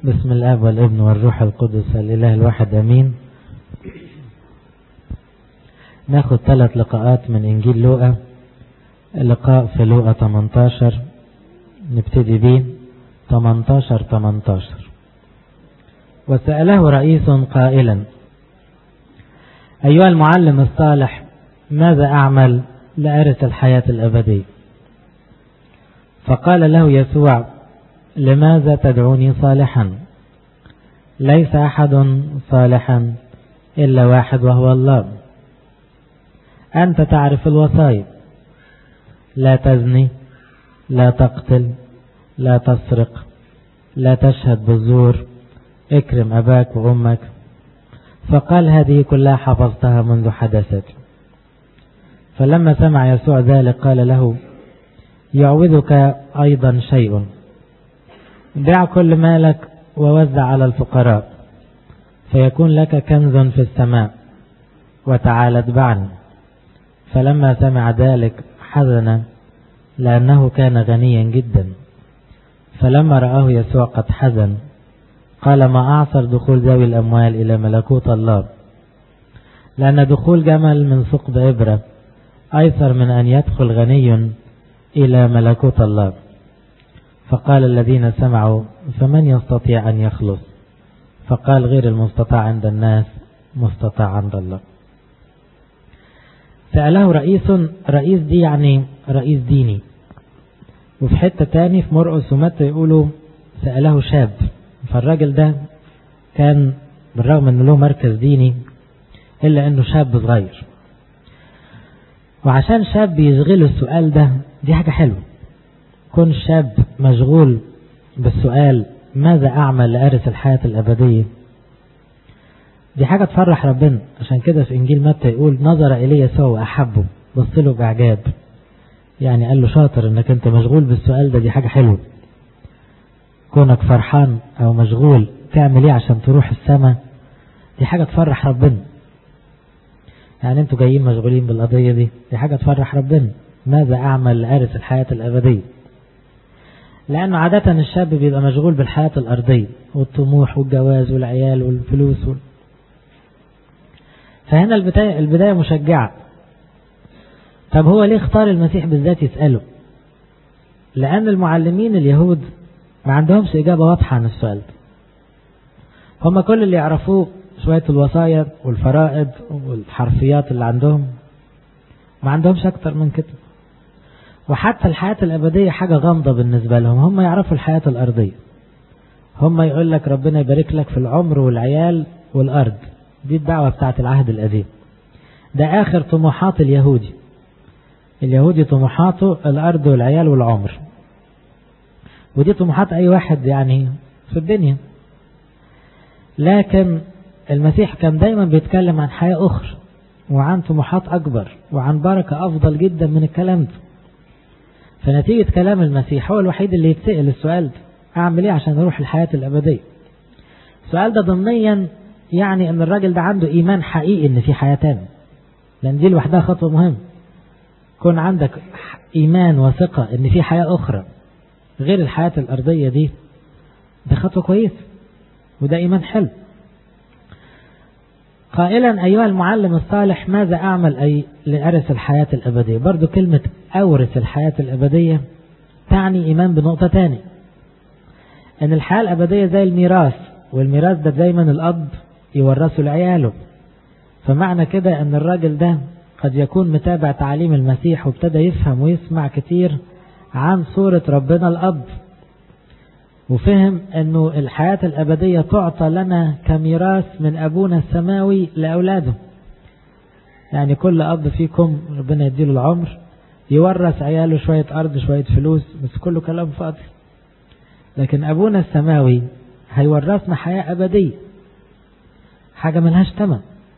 بسم الآب والابن والروح القدس الإله الواحد أمين. ناخد 3 لقاءات من إنجيل لوقا. اللقاء في لوقا 18 نبتدي بيه 18. وسأله رئيس قائلا: أيها المعلم الصالح، ماذا أعمل لأرث الحياة الأبدية؟ فقال له يسوع: لماذا تدعوني صالحا؟ ليس أحد صالحا إلا واحد وهو الله. أنت تعرف الوصايا: لا تزني، لا تقتل، لا تسرق، لا تشهد بالزور، اكرم أباك وأمك. فقال: هذه كلها حفظتها منذ حدثتي. فلما سمع يسوع ذلك قال له: يعوذك أيضا شيء، بيع كل مالك ووزع على الفقراء، فيكون لك كنز في السماء، وتعال اتبعني. فلما سمع ذلك حزن، لأنه كان غنيا جدا. فلما رآه يسوع قد حزن قال: ما أعصر دخول ذوي الأموال إلى ملكوت الله، لأن دخول جمل من ثقب إبرة أيسر من أن يدخل غني إلى ملكوت الله. فقال الذين سمعوا: فمن يستطيع أن يخلص؟ فقال: غير المستطاع عند الناس مستطاع عند الله. سأله رئيس دي يعني رئيس ديني. وفي حتة تاني في مرقس ومتى يقولوا سأله شاب. فالراجل ده كان بالرغم أنه له مركز ديني إلا أنه شاب صغير، وعشان شاب يشغله السؤال ده دي حاجة حلوة. كون شاب مشغول بالسؤال ماذا أعمل لأرث الحياة الأبدية، دي حاجة تفرح ربنا. عشان كده في إنجيل متى يقول: نظر إليه يسوع وأحبه، بص له بإعجاب. يعني قال له: شاطر إنك أنت مشغول بالسؤال ده، دي حاجة حلوة. كونك فرحان أو مشغول تعمل إيه عشان تروح السماء، دي حاجة تفرح ربنا. يعني أنتوا جايين مشغولين بالقضية دي حاجة تفرح ربنا. ماذا أعمل لأرث الحياة الأبدية؟ لأنه عادة الشاب بيبقى مشغول بالحياة الأرضية والطموح والجواز والعيال والفلوس فهنا البداية مشجعة. طب هو ليه اختار المسيح بالذات يسأله؟ لأن المعلمين اليهود ما عندهمش إجابة واضحة عن السؤال ده. هم كل اللي يعرفوه شوية الوصايا والفرائض والحرفيات اللي عندهم، ما عندهمش أكتر من كده. وحتى الحياة الأبدية حاجة غامضة بالنسبة لهم. هم يعرفوا الحياة الأرضية، هم يقول لك ربنا يبارك لك في العمر والعيال والأرض، دي الدعوة بتاعت العهد القديم. ده آخر طموحات اليهودي طموحاته الأرض والعيال والعمر، ودي طموحات أي واحد يعني في الدنيا. لكن المسيح كان دايما بيتكلم عن حياة أخرى وعن طموحات أكبر وعن بركة أفضل جدا من الكلام ده. فنتيجة كلام المسيح هو الوحيد اللي يتسأل السؤال ده: أعمل إيه عشان أروح الحياة الأبدية؟ السؤال ده ضمنيا يعني أن الراجل ده عنده إيمان حقيقي أن في حياة تانية، لأن دي لوحدها خطوة مهمة. كون عندك إيمان وثقة أن في حياة أخرى غير الحياة الأرضية دي خطوة كويسة، وده إيمان حلو. قائلا: أيها المعلم الصالح، ماذا أعمل أي لأرث الحياة الأبدية؟ برضو كلمة أورث الحياة الأبدية تعني إيمان بنقطة تانية، أن الحياة الأبدية زي الميراث، والميراث ده دايما الأب يورثه لعياله. فمعنى كده أن الراجل ده قد يكون متابع تعاليم المسيح وابتدى يفهم ويسمع كتير عن صورة ربنا الأب، وفهم أنه الحياة الأبدية تعطى لنا كميراث من أبونا السماوي لأولاده. يعني كل أب فيكم ربنا يديله العمر يورث عياله شوية أرض شوية فلوس، بس كله كلام فاضي. لكن أبونا السماوي هيورثنا حياة أبدية، حاجة ملهاش تمن.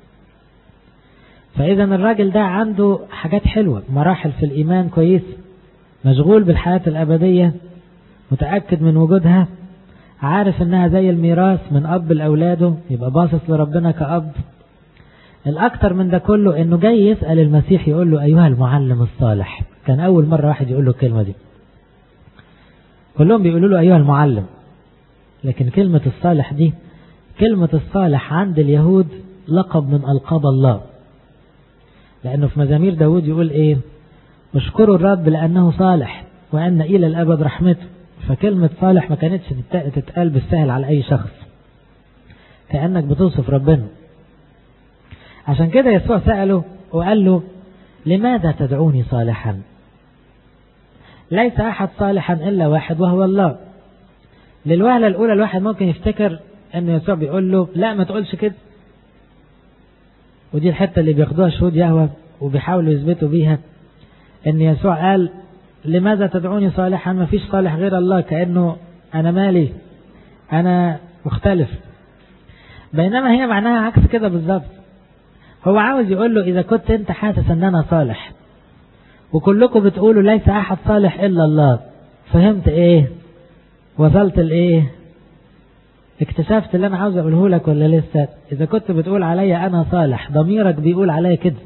فإذا الراجل ده عنده حاجات حلوة، مراحل في الإيمان كويس، مشغول بالحياة الأبدية، متأكد من وجودها، عارف انها زي الميراث من اب لاولاده، يبقى باصص لربنا كأب. الاكتر من ده كله انه جاي يسأل المسيح يقول له: ايها المعلم الصالح. كان اول مرة واحد يقول له الكلمة دي. كلهم بيقولوا له ايها المعلم، لكن كلمة الصالح دي، كلمة الصالح عند اليهود لقب من ألقاب الله، لأنه في مزامير داود يقول إيه؟ اشكروا الرب لأنه صالح وأن إلى الأبد رحمته. فكلمة صالح ما كانتش تتقال بالسهل على أي شخص، كأنك بتوصف ربنا. عشان كده يسوع سأله وقال له لماذا تدعوني صالحا؟ ليس أحد صالحا إلا واحد وهو الله. للوهلة الأولى الواحد ممكن يفتكر أن يسوع بيقول له لا ما تقولش كده، ودي الحتة اللي بياخدوها شهود يهوه وبيحاولوا يثبتوا بيها، أن يسوع قال لماذا تدعوني صالحا؟ ما فيش صالح غير الله، كأنه أنا مالي، أنا مختلف. بينما هي معناها عكس كده بالظبط. هو عاوز يقول له إذا كنت أنت حاسس أن أنا صالح وكلكم بتقولوا ليس أحد صالح إلا الله، فهمت إيه؟ وصلت لإيه؟ اكتشفت اللي أنا عاوز أقوله لك ولا لسه؟ إذا كنت بتقول علي أنا صالح، ضميرك بيقول علي كده،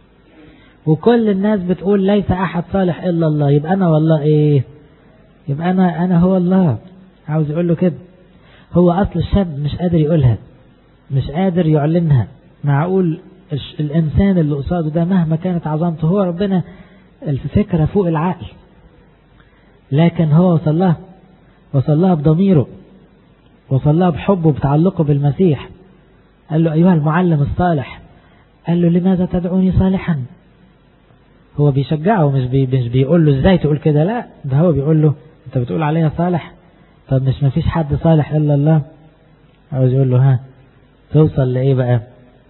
وكل الناس بتقول ليس أحد صالح إلا الله، يبقى أنا والله إيه؟ يبقى أنا هو الله. عاوز يقول له كده. هو أصل الشاب مش قادر يقولها، مش قادر يعلنها. معقول الإنسان اللي قصاده ده مهما كانت عظمته، هو ربنا الفكرة فوق العقل، لكن هو وصل لها بضميره، وصل لها بحبه بتعلقه بالمسيح. قال له أيها المعلم الصالح، قال له لماذا تدعوني صالحا؟ هو بيشجعه، مش بيقول له ازاي تقول كده، لا ده هو بيقول له انت بتقول عليا صالح؟ طب مش مفيش حد صالح إلا الله. عاوز يقول له ها توصل لإيه بقى؟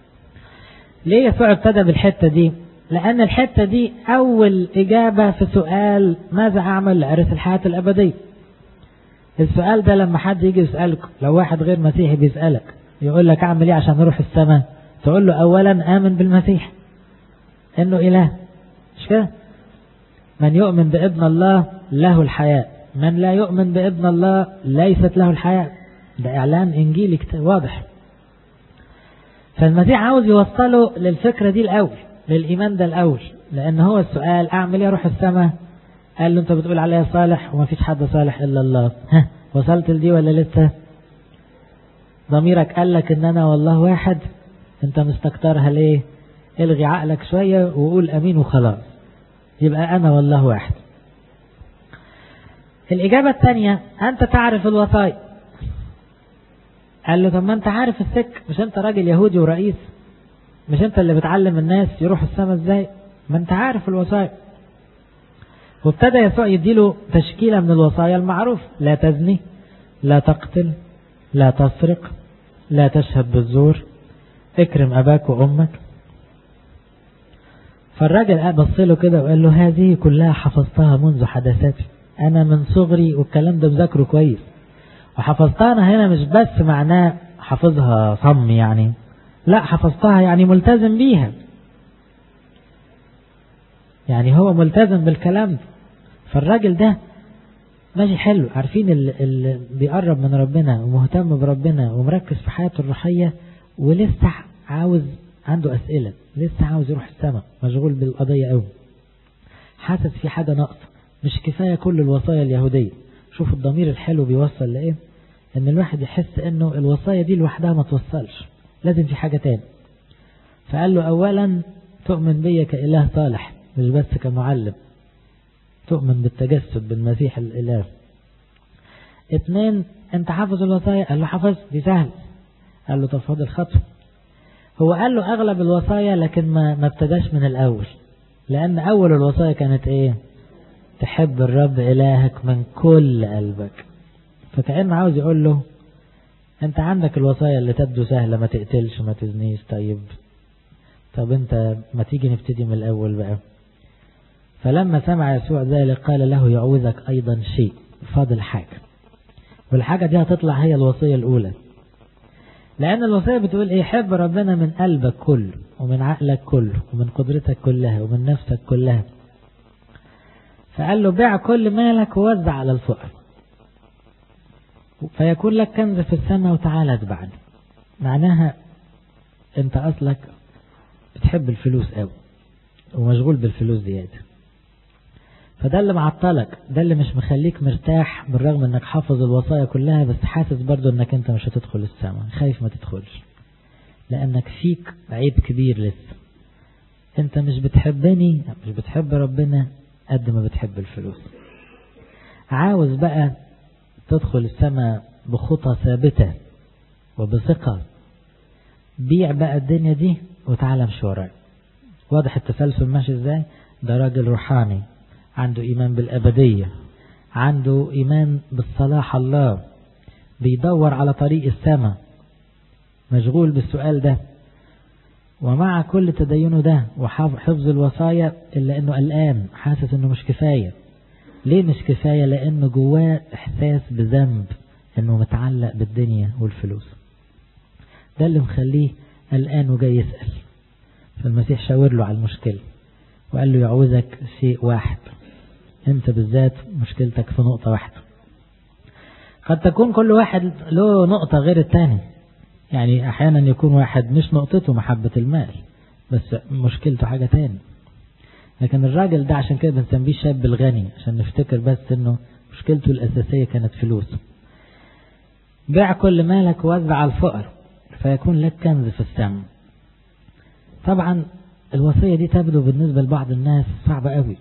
ليه يسوع ابتدى بالحتة دي؟ لأن الحتة دي أول إجابة في سؤال ماذا أعمل لأرث الحياة الأبدية. السؤال ده لما حد يجي يسألك، لو واحد غير مسيحي بيسألك يقول لك أعمل إيه عشان أروح السماء، تقول له أولا آمن بالمسيح إنه إله، مش كده؟ من يؤمن بابن الله له الحياة، من لا يؤمن بابن الله ليست له الحياة. ده إعلان إنجيلي واضح. فالمسيح عاوز يوصله للفكرة دي الأول، للإيمان ده الأول، لأن هو السؤال أعمل إيه أروح السماء؟ قال له أنت بتقول عليا صالح وما فيش حد صالح إلا الله. ها وصلت لدي ولا لسه؟ ضميرك قال لك إن أنا والله واحد، أنت مستكترها ليه؟ الغي عقلك شوية وقول أمين وخلاص، يبقى أنا والله واحد. الإجابة الثانية أنت تعرف الوصايا. قال له طب ما أنت عارف السك، مش أنت راجل يهودي ورئيس؟ مش أنت اللي بتعلم الناس يروحوا السماء إزاي؟ ما أنت عارف الوصايا. وابتدى يسوع يديله تشكيلة من الوصايا المعروف: لا تزني، لا تقتل، لا تسرق، لا تشهد بالزور، اكرم أباك وأمك. فالراجل بص له كده وقال له هذه كلها حفظتها منذ حدثاتي، أنا من صغري والكلام ده مذاكره كويس، وحفظتها. أنا هنا مش بس معناه حفظها صم يعني، لا حفظتها يعني ملتزم بيها، يعني هو ملتزم بالكلام ده. فالراجل ده ماشي حلو. عارفين اللي بيقرب من ربنا ومهتم بربنا ومركز في حياته الروحية ولسه عاوز، عنده أسئلة، لسه عاوز يروح السماء، مشغول بالقضية قوي، حاسس في حاجة ناقصة، مش كفاية كل الوصايا اليهودية. شوف الضمير الحلو بيوصل لإيه؟ إن الواحد يحس إنه الوصايا دي لوحدها ما توصلش، لازم في حاجة تاني. فقال له أولا تؤمن بي كإله صالح، مش بس كمعلم، تؤمن بالتجسد بالمسيح الإله. 2 أنت حافظ الوصايا؟ قال له حافظ، دي سهل. قال له طب فاضل خطوة. هو قال له أغلب الوصايا، لكن ما ابتداش من الأول، لأن أول الوصايا كانت إيه؟ تحب الرب إلهك من كل قلبك. فكأنه عاوز يقول له أنت عندك الوصايا اللي تبدو سهلة، ما تقتلش، ما تزنيش، طب أنت ما تيجي نبتدي من الأول بقى. فلما سمع يسوع ذلك قال له يعوذك أيضا شيء، فاضل حاجة، والحاجة دي هتطلع هي الوصية الأولى. لأن الوصية بتقول إيه؟ حب ربنا من قلبك كله، ومن عقلك كله، ومن قدرتك كلها، ومن نفسك كلها. فقال له بيع كل مالك ووزع على الفقراء، فيكون لك كنز في السماء وتعالى اتبعني. معناها انت أصلك بتحب الفلوس قوي ومشغول بالفلوس زيادة، فده اللي معطلك، ده اللي مش مخليك مرتاح بالرغم انك حافظ الوصايا كلها، بس حاسس برضو انك انت مش هتدخل السماء، خايف ما تدخلش لانك فيك عيب كبير لسه. انت مش بتحبني، مش بتحب ربنا قد ما بتحب الفلوس. عاوز بقى تدخل السماء بخطى ثابتة وبثقة، بيع بقى الدنيا دي وتعالى امشي ورايا. واضح التسلسل ماشي ازاي؟ ده راجل روحاني عنده ايمان بالابدية، عنده ايمان بالصلاح الله، بيدور على طريق السماء، مشغول بالسؤال ده، ومع كل تدينه ده وحفظ الوصايا إلا أنه قلقان، حاسس أنه مش كفاية. ليه مش كفاية؟ لأنه جواه إحساس بذنب، أنه متعلق بالدنيا والفلوس. ده اللي مخليه قلقان وجاي يسأل. فالمسيح شاور له على المشكلة وقال له يعوزك شيء واحد، أنت بالذات مشكلتك في نقطة واحدة. قد تكون كل واحد له نقطة غير التاني، يعني أحيانا يكون واحد مش نقطته محبة المال، بس مشكلته حاجة تاني. لكن الراجل ده عشان كده بنسميه الشاب الغني، عشان نفتكر بس انه مشكلته الأساسية كانت فلوس. بيع كل مالك ووزع على الفقر فيكون لك كنز في السماء. طبعا الوصية دي تبدو بالنسبة لبعض الناس صعبة قوي،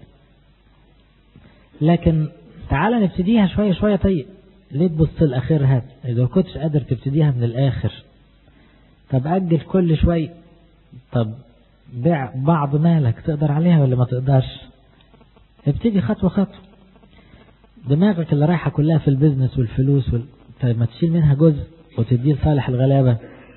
لكن تعال نبتديها شوية شوية. طيب ليه تبص لآخرها إذا كنتش قادر تبتديها من الآخر؟ طب أجل كل شوية. طب بيع بعض مالك، تقدر عليها ولا ما تقدرش؟ ابتدي خطوة خطوة. دماغك اللي رايحة كلها في البيزنس والفلوس طيب ما تشيل منها جزء وتديه لصالح الغلابة،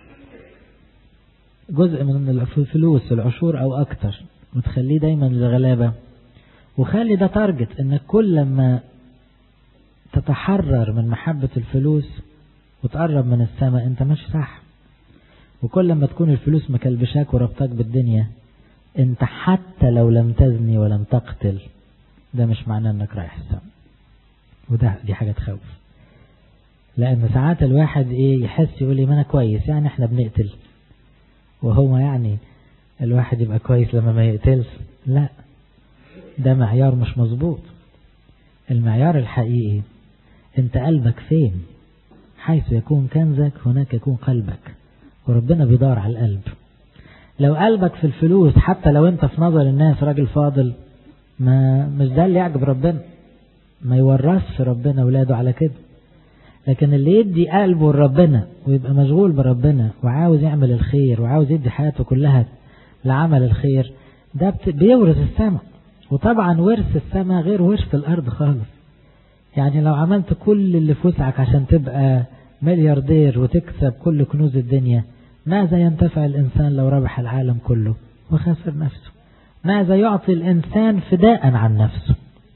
جزء من الفلوس العشور أو أكتر وتخليه دايما للغلابة. وخلي ده تارجت انك كل لما تتحرر من محبة الفلوس وتقرب من السماء انت ماشي صح. وكل لما تكون الفلوس مكلبشاك وربطاك بالدنيا، انت حتى لو لم تزني ولم تقتل ده مش معناه انك رايح السماء. دي حاجة تخوف، لان ساعات الواحد يحس يقول لي ما انا كويس، يعني احنا بنقتل وهو يعني الواحد يبقى كويس لما ما يقتلش؟ لا، ده معيار مش مظبوط. المعيار الحقيقي انت قلبك فين؟ حيث يكون كنزك هناك يكون قلبك، وربنا بيدور على القلب. لو قلبك في الفلوس حتى لو انت في نظر الناس راجل فاضل، مش ده اللي يعجب ربنا، ما يورثش ربنا ولاده على كده. لكن اللي يدي قلبه لربنا ويبقى مشغول بربنا وعاوز يعمل الخير وعاوز يدي حياته كلها لعمل الخير، ده بيورث السماء. وطبعا ورث السماء غير ورث الأرض خالص. يعني لو عملت كل اللي في وسعك عشان تبقى ملياردير وتكسب كل كنوز الدنيا، ماذا ينتفع الإنسان لو ربح العالم كله وخسر نفسه؟ ماذا يعطي الإنسان فداء عن نفسه؟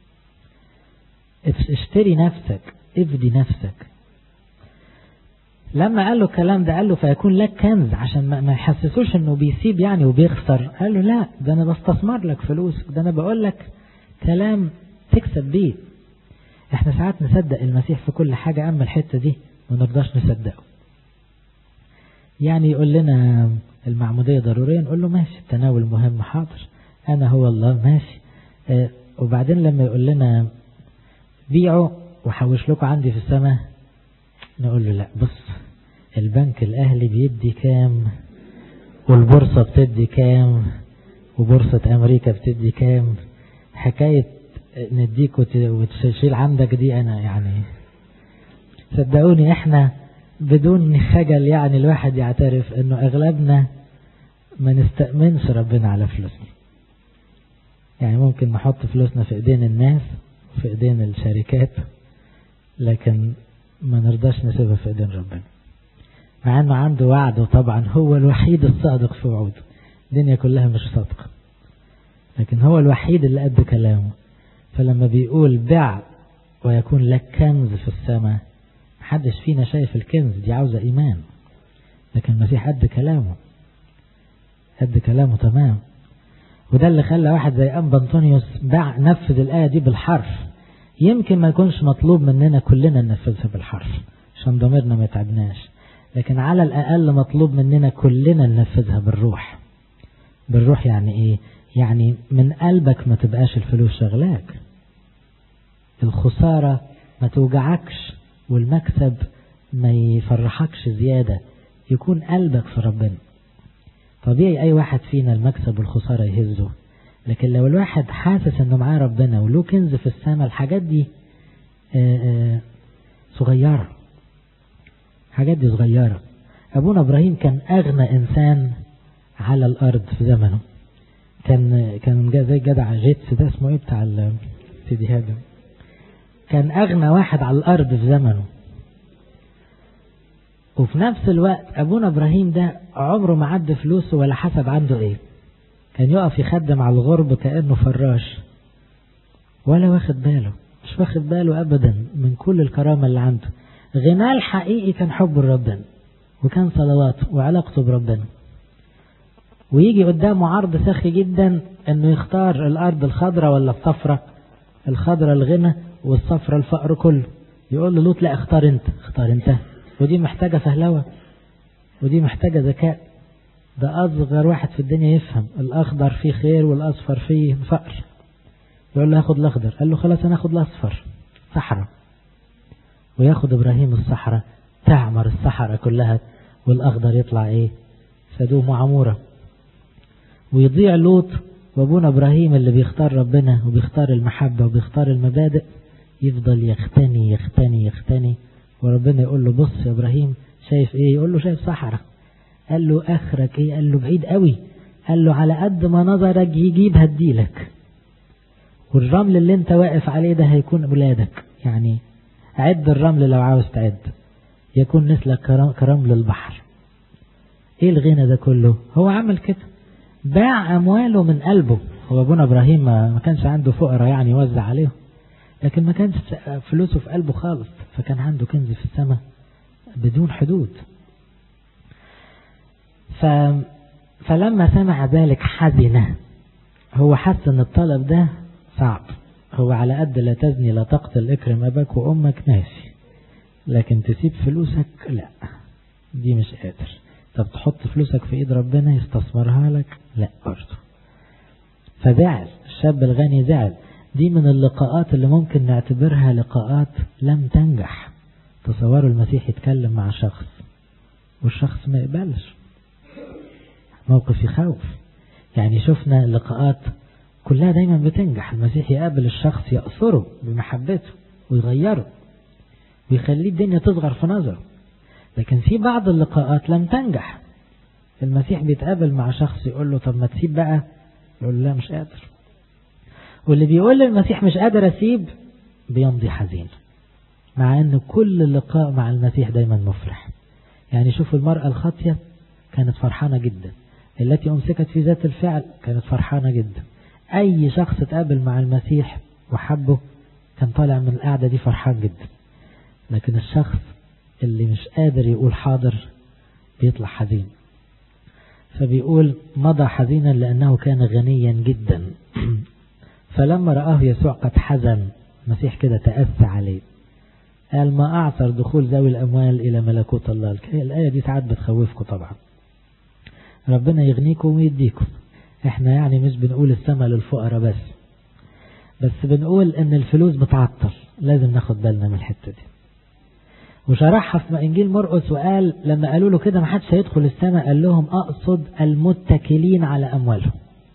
اشتري نفسك، افدي نفسك. لما قال له الكلام ده قال له فيكون لك كنز، عشان ما يحسسوش انه بيسيب يعني وبيخسر. قال له لا، ده انا بستثمر لك فلوس، ده انا بقول لك كلام تكسب بيه. احنا ساعات نصدق المسيح في كل حاجة، اما الحتة دي ما نرضاش نصدقه. يعني يقول لنا المعمودية ضرورية، نقول له ماشي، التناول مهم، حاضر، انا هو الله، ماشي. وبعدين لما يقول لنا بيعوا وحوش لكم عندي في السماء، نقول له لا، بص البنك الأهلي بيدي كام، والبورصة بتدي كام، وبورصة أمريكا بتدي كام، حكاية نديك وتشيل عندك دي أنا يعني صدقوني احنا بدون خجل يعني الواحد يعترف انه اغلبنا ما نستأمنش ربنا على فلوسنا. يعني ممكن نحط فلوسنا في ايدين الناس وفي ايدين الشركات، لكن ما نرضاش نسيبها في ايدين ربنا، مع انه عنده وعد، وطبعا هو الوحيد الصادق في وعوده. الدنيا كلها مش صادقة، لكن هو الوحيد اللي قد كلامه. فلما بيقول بيع ويكون لك كنز في السماء، محدش فينا شايف الكنز، دي عاوزة ايمان. لكن المسيح قد كلامه، قد كلامه تمام. وده اللي خلى واحد زي أنبا أنطونيوس نفذ الآية دي بالحرف. يمكن ما يكونش مطلوب مننا كلنا ننفذها بالحرف عشان ضميرنا ما يتعبناش، لكن على الأقل مطلوب مننا كلنا ننفذها بالروح. بالروح يعني ايه؟ يعني من قلبك ما تبقاش الفلوس شغلاك، الخسارة ما توجعكش والمكسب ما يفرحكش زيادة، يكون قلبك في ربنا. طبيعي أي واحد فينا المكسب والخسارة يهزه، لكن لو الواحد حاسس أنه معاه ربنا وله كنز في السماء، الحاجات دي صغيرة، حاجات دي صغيرة. أبونا إبراهيم كان أغنى إنسان على الأرض في زمنه، كان زي جدع جيتس ده، اسمه إيه بتاع سيدي هذا، كان أغنى واحد على الأرض في زمنه. وفي نفس الوقت أبونا إبراهيم ده عمره ما عد فلوسه ولا حسب عنده إيه، كان يقف يخدم على الغرب كأنه فراش، ولا واخد باله، مش واخد باله أبدا من كل الكرامة اللي عنده. غناه الحقيقي كان حب ربنا، وكان صلواته وعلاقته بربنا. ويجي قدامه عرض سخي جدا انه يختار الارض الخضراء ولا الصفراء، الخضراء الغنى والصفراء الفقر كله. يقول له لوط لا، اختار انت. ودي محتاجة فهلوة، ودي محتاجة ذكاء. ده اصغر واحد في الدنيا يفهم الاخضر فيه خير والاصفر فيه فقر. يقول له هاخد الاخضر، قال له خلاص انا هاخد الاصفر، صحراء. وياخد ابراهيم الصحراء، تعمر الصحراء كلها، والاخضر يطلع ايه؟ سدوم وعمورة. ويضيع لوط، وابونا ابراهيم اللي بيختار ربنا وبيختار المحبة وبيختار المبادئ يفضل يختني. وربنا يقول له بص يا ابراهيم شايف ايه؟ يقول له شايف صحراء. قال له اخرك ايه؟ قال له بعيد قوي. قال له على قد ما نظرك يجيب هديلك، والرمل اللي انت واقف عليه ده هيكون ولادك. يعني عد الرمل لو عاوز تعد، يكون مثلك كرمل البحر. ايه الغنى ده كله؟ هو عمل كده، باع امواله من قلبه. هو ابونا ابراهيم ما كانش عنده فقراء يعني يوزع عليهم، لكن ما كانش فلوسه في قلبه خالص، فكان عنده كنز في السماء بدون حدود. فلما سمع ذلك حزن. هو حس ان الطلب ده صعب. هو على قد لا تزني لا تقتل اكرم اباك وامك ماشي، لكن تسيب فلوسك لا، دي مش قادر. طب تحط فلوسك في ايد ربنا يستثمرها لك؟ لا برضه. فزعل الشاب الغني، زعل. دي من اللقاءات اللي ممكن نعتبرها لقاءات لم تنجح. تصوروا المسيح يتكلم مع شخص والشخص ما يقبلش، موقف يخوف. يعني شفنا لقاءات كلها دايما بتنجح، المسيح يقابل الشخص يأثره بمحبته ويغيره ويخليه الدنيا تصغر في نظره. لكن في بعض اللقاءات لم تنجح، المسيح بيتقابل مع شخص يقول له طب ما تسيب بقى، يقول لا مش قادر. واللي بيقول للمسيح مش قادر أسيب بيمضي حزين، مع أن كل لقاء مع المسيح دايما مفرح. يعني شوفوا المرأة الخاطية كانت فرحانة جدا، التي أمسكت في ذات الفعل كانت فرحانة جدا. أي شخص تقابل مع المسيح وحبه كان طالع من القعدة دي فرحان جدا. لكن الشخص اللي مش قادر يقول حاضر بيطلع حزين. فبيقول مضى حزينا لأنه كان غنيا جدا. فلما رآه يسوع قد حزن، المسيح كده تأسى عليه، قال ما أعثر دخول ذوي الأموال إلى ملكوت الله. الآية دي ساعات بتخوفكم طبعا، ربنا يغنيكم ويديكم. احنا يعني مش بنقول السماء للفقراء بس بنقول ان الفلوس بتعطل، لازم ناخد بالنا من الحتة دي. وشرحها في إنجيل مرقس وقال لما قالوا له كده ما حدش هيدخل السماء، قال لهم أقصد المتكلين على أموالهم،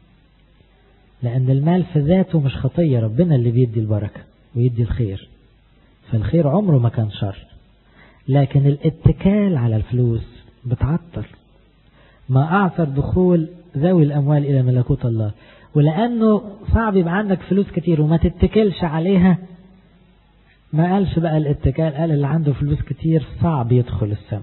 لأن المال في ذاته مش خطية، ربنا اللي بيدي البركة ويدي الخير، فالخير عمره ما كان شر. لكن الاتكال على الفلوس بتعطل. ما أعثر دخول ذوي الأموال إلى ملكوت الله. ولأنه صعب يبقى عندك فلوس كتير وما تتكلش عليها، ما قالش بقى الاتكال، قال اللي عنده فلوس كتير صعب يدخل السماء.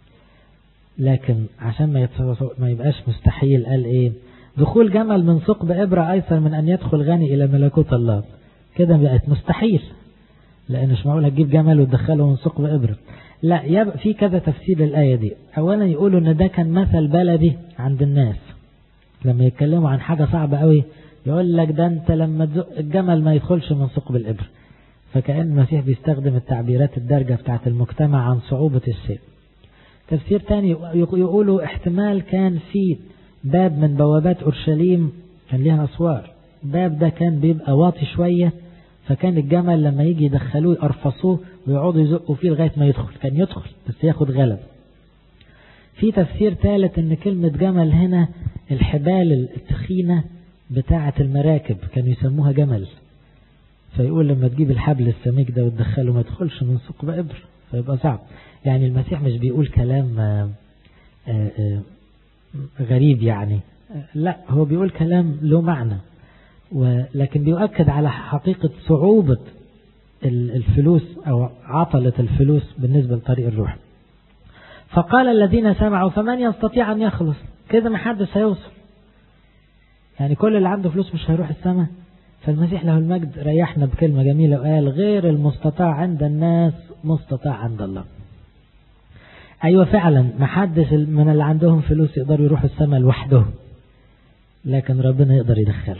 لكن عشان ما يبقاش مستحيل قال ايه؟ دخول جمل من ثقب إبرة أيسر من أن يدخل غني إلى ملكوت الله. كده بقت مستحيل، لأن مش معقول هتجيب جمل وتدخله من ثقب إبرة. لا، يبقى في كذا تفسير للآية دي. أولا يقولوا أن ده كان مثل بلدي عند الناس، لما يتكلموا عن حاجة صعبة قوي يقول لك ده أنت لما تزق الجمل ما يدخلش من ثقب الإبرة. فكأن المسيح بيستخدم التعبيرات الدارجة بتاعت المجتمع عن صعوبة الشيء. تفسير تاني يقولوا احتمال كان في باب من بوابات أورشليم كان ليها أسوار، باب ده كان بيبقى واطي شوية، فكان الجمل لما يجي يدخلوه يقرفصوه ويقعدوا يزقوا فيه لغاية ما يدخل، كان يدخل بس ياخد غلب. في تفسير ثالث ان كلمة جمل هنا الحبال التخينة بتاعة المراكب كانوا يسموها جمل، فيقول لما تجيب الحبل السميك ده وتدخله ما يدخلش من ثقب إبر فيبقى صعب. يعني المسيح مش بيقول كلام غريب يعني، لا هو بيقول كلام له معنى، ولكن بيؤكد على حقيقة صعوبة الفلوس أو عطلة الفلوس بالنسبة لطريق الروح. فقال الذين سمعوا فمن يستطيع أن يخلص؟ كده محدش هيوصل، يعني كل اللي عنده فلوس مش هيروح السماء. فالمسيح له المجد ريحنا بكلمة جميلة وقال غير المستطاع عند الناس مستطاع عند الله. أيوة فعلا محدش من اللي عندهم فلوس يقدروا يروحوا السماء لوحدهم، لكن ربنا يقدر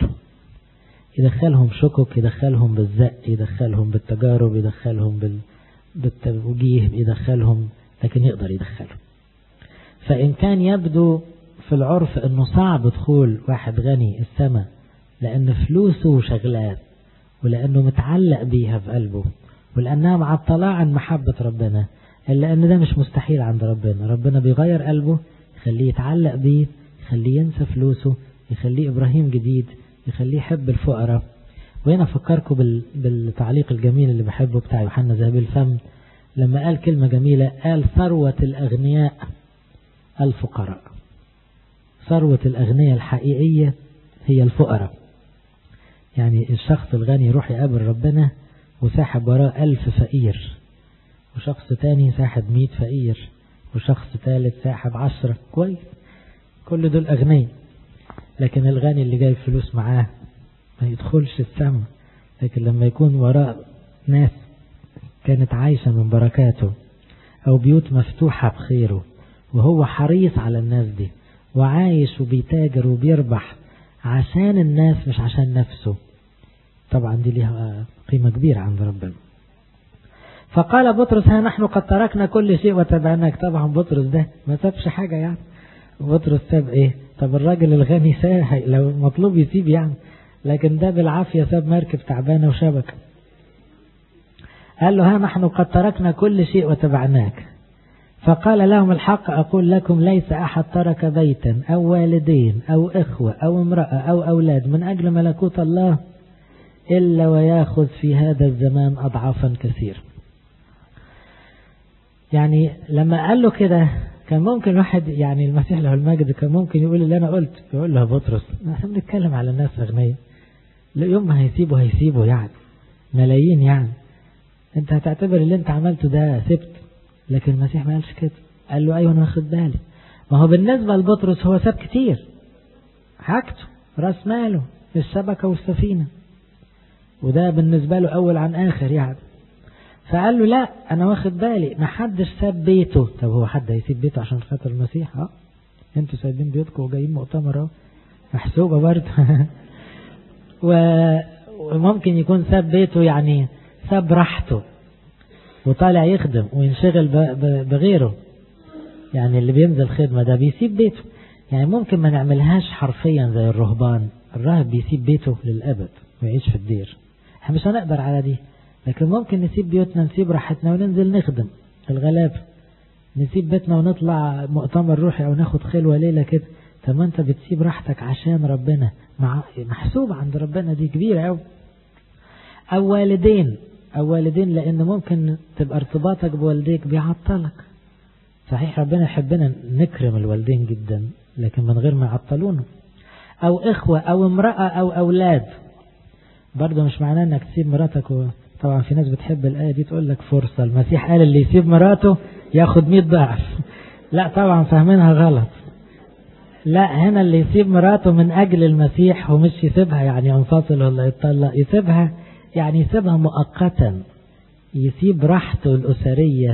يدخلهم شكك، يدخلهم بالزق، يدخلهم بالتجارب، يدخلهم بالتوجيه، يدخلهم، لكن يقدر يدخلهم. فإن كان يبدو في العرف أنه صعب دخول واحد غني السماء لأن فلوسه شغلات ولأنه متعلق بيها في قلبه ولأنها معطلة عن محبة ربنا، إلا أن ده مش مستحيل عند ربنا. ربنا بيغير قلبه، يخليه يتعلق بيه، يخليه ينسى فلوسه، يخليه إبراهيم جديد، يخليه يحب الفقراء. وهنا فكركم بالتعليق الجميل اللي بحبه بتاع يوحنا ذهبي الفم لما قال كلمة جميلة، قال ثروة الأغنياء الفقراء. ثروة الأغنياء الحقيقية هي الفقراء. يعني الشخص الغني يروح يقابل ربنا وساحب وراه 1000 فقير، وشخص تاني ساحب 100 فقير، وشخص ثالث ساحب 10. كويس، كل دول أغنياء. لكن الغني اللي جاي فلوس معاه ما يدخلش السماء. لكن لما يكون وراء ناس كانت عايشة من بركاته أو بيوت مفتوحة بخيره وهو حريص على الناس دي وعايش وبيتاجر وبيربح عشان الناس مش عشان نفسه، طبعا دي ليها قيمة كبيرة عند ربنا. فقال بطرس ها نحن قد تركنا كل شيء وتبعناك. طبعا بطرس ده ما سابش حاجة يعني. بطرس ساب ايه؟ طب الراجل الغني ساب لو مطلوب يسيب يعني، لكن ده بالعافية ساب مركب تعبانة وشبكة. قال له ها نحن قد تركنا كل شيء وتبعناك. فقال لهم الحق أقول لكم ليس أحد ترك بيتا أو والدين أو إخوة أو امرأة أو أولاد من أجل ملكوت الله إلا ويأخذ في هذا الزمان أضعافا كثير. يعني لما قال له كده كان ممكن واحد يعني المسيح له المجد كان ممكن يقول اللي أنا قلت، يقول له بطرس نحن بنتكلم على الناس أغنياء، يوم ما هيسيبه يعني ملايين، يعني انت هتعتبر اللي انت عملته ده سبت. لكن المسيح ما قالش كده، قال له ايوه انا واخد بالي. ما هو بالنسبة لبطرس هو ساب كتير، حاجته راس ماله الشبكة والسفينة، وده بالنسبة له اول عن اخر يعني. فقال له لا انا واخد بالي، ما حدش ساب بيته. طب هو حد هيسيب بيته عشان خاطر المسيح؟ انتوا سايبين بيوتكم وجايين مؤتمر محسوبة برضه. وممكن يكون ساب بيته يعني ساب راحته وطالع يخدم وينشغل بغيره. يعني اللي بينزل خدمة ده بيسيب بيته. يعني ممكن ما نعملهاش حرفيا زي الرهبان، الراهب بيسيب بيته للأبد ويعيش في الدير، احنا مش هنقدر على دي. لكن ممكن نسيب بيوتنا، نسيب راحتنا وننزل نخدم الغلاب، نسيب بيتنا ونطلع مؤتمر روحي او ناخد خلوة ليلة كده. طب ما انت بتسيب راحتك عشان ربنا، محسوب عند ربنا، دي كبيرة أوي. أو والدين لأن ممكن تبقى ارتباطك بوالديك بيعطلك. صحيح ربنا يحبنا نكرم الوالدين جدا لكن من غير ما يعطلونه. أو إخوة أو امرأة أو أولاد، برضو مش معناه أنك تسيب مراتك. طبعا في ناس بتحب الآية دي تقول لك فرصة، المسيح قال اللي يسيب مراته ياخد 100 ضعف. لا طبعا فاهمينها غلط. لا هنا اللي يسيب مراته من أجل المسيح ومش يسيبها يعني ينفصل ولا يتطلق، يسيبها يعني يسيبها مؤقتا، يسيب راحته الأسرية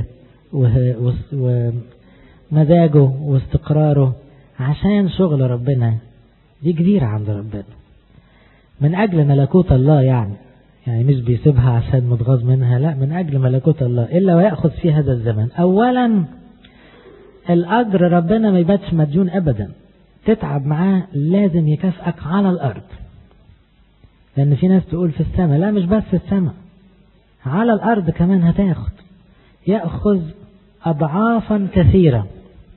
ومزاجه واستقراره عشان شغل ربنا. دي كبيرة عند ربنا من أجل ملكوت الله، يعني مش بيسيبها عشان متغاظ منها، لا من أجل ملكوت الله إلا ويأخذ في هذا الزمن. أولا الأجر ربنا ما يباتش مديون أبدا، تتعب معاه لازم يكافئك على الأرض. لأن في ناس تقول في السماء، لا مش بس السماء، على الأرض كمان هتاخد، يأخذ أضعافا كثيرة.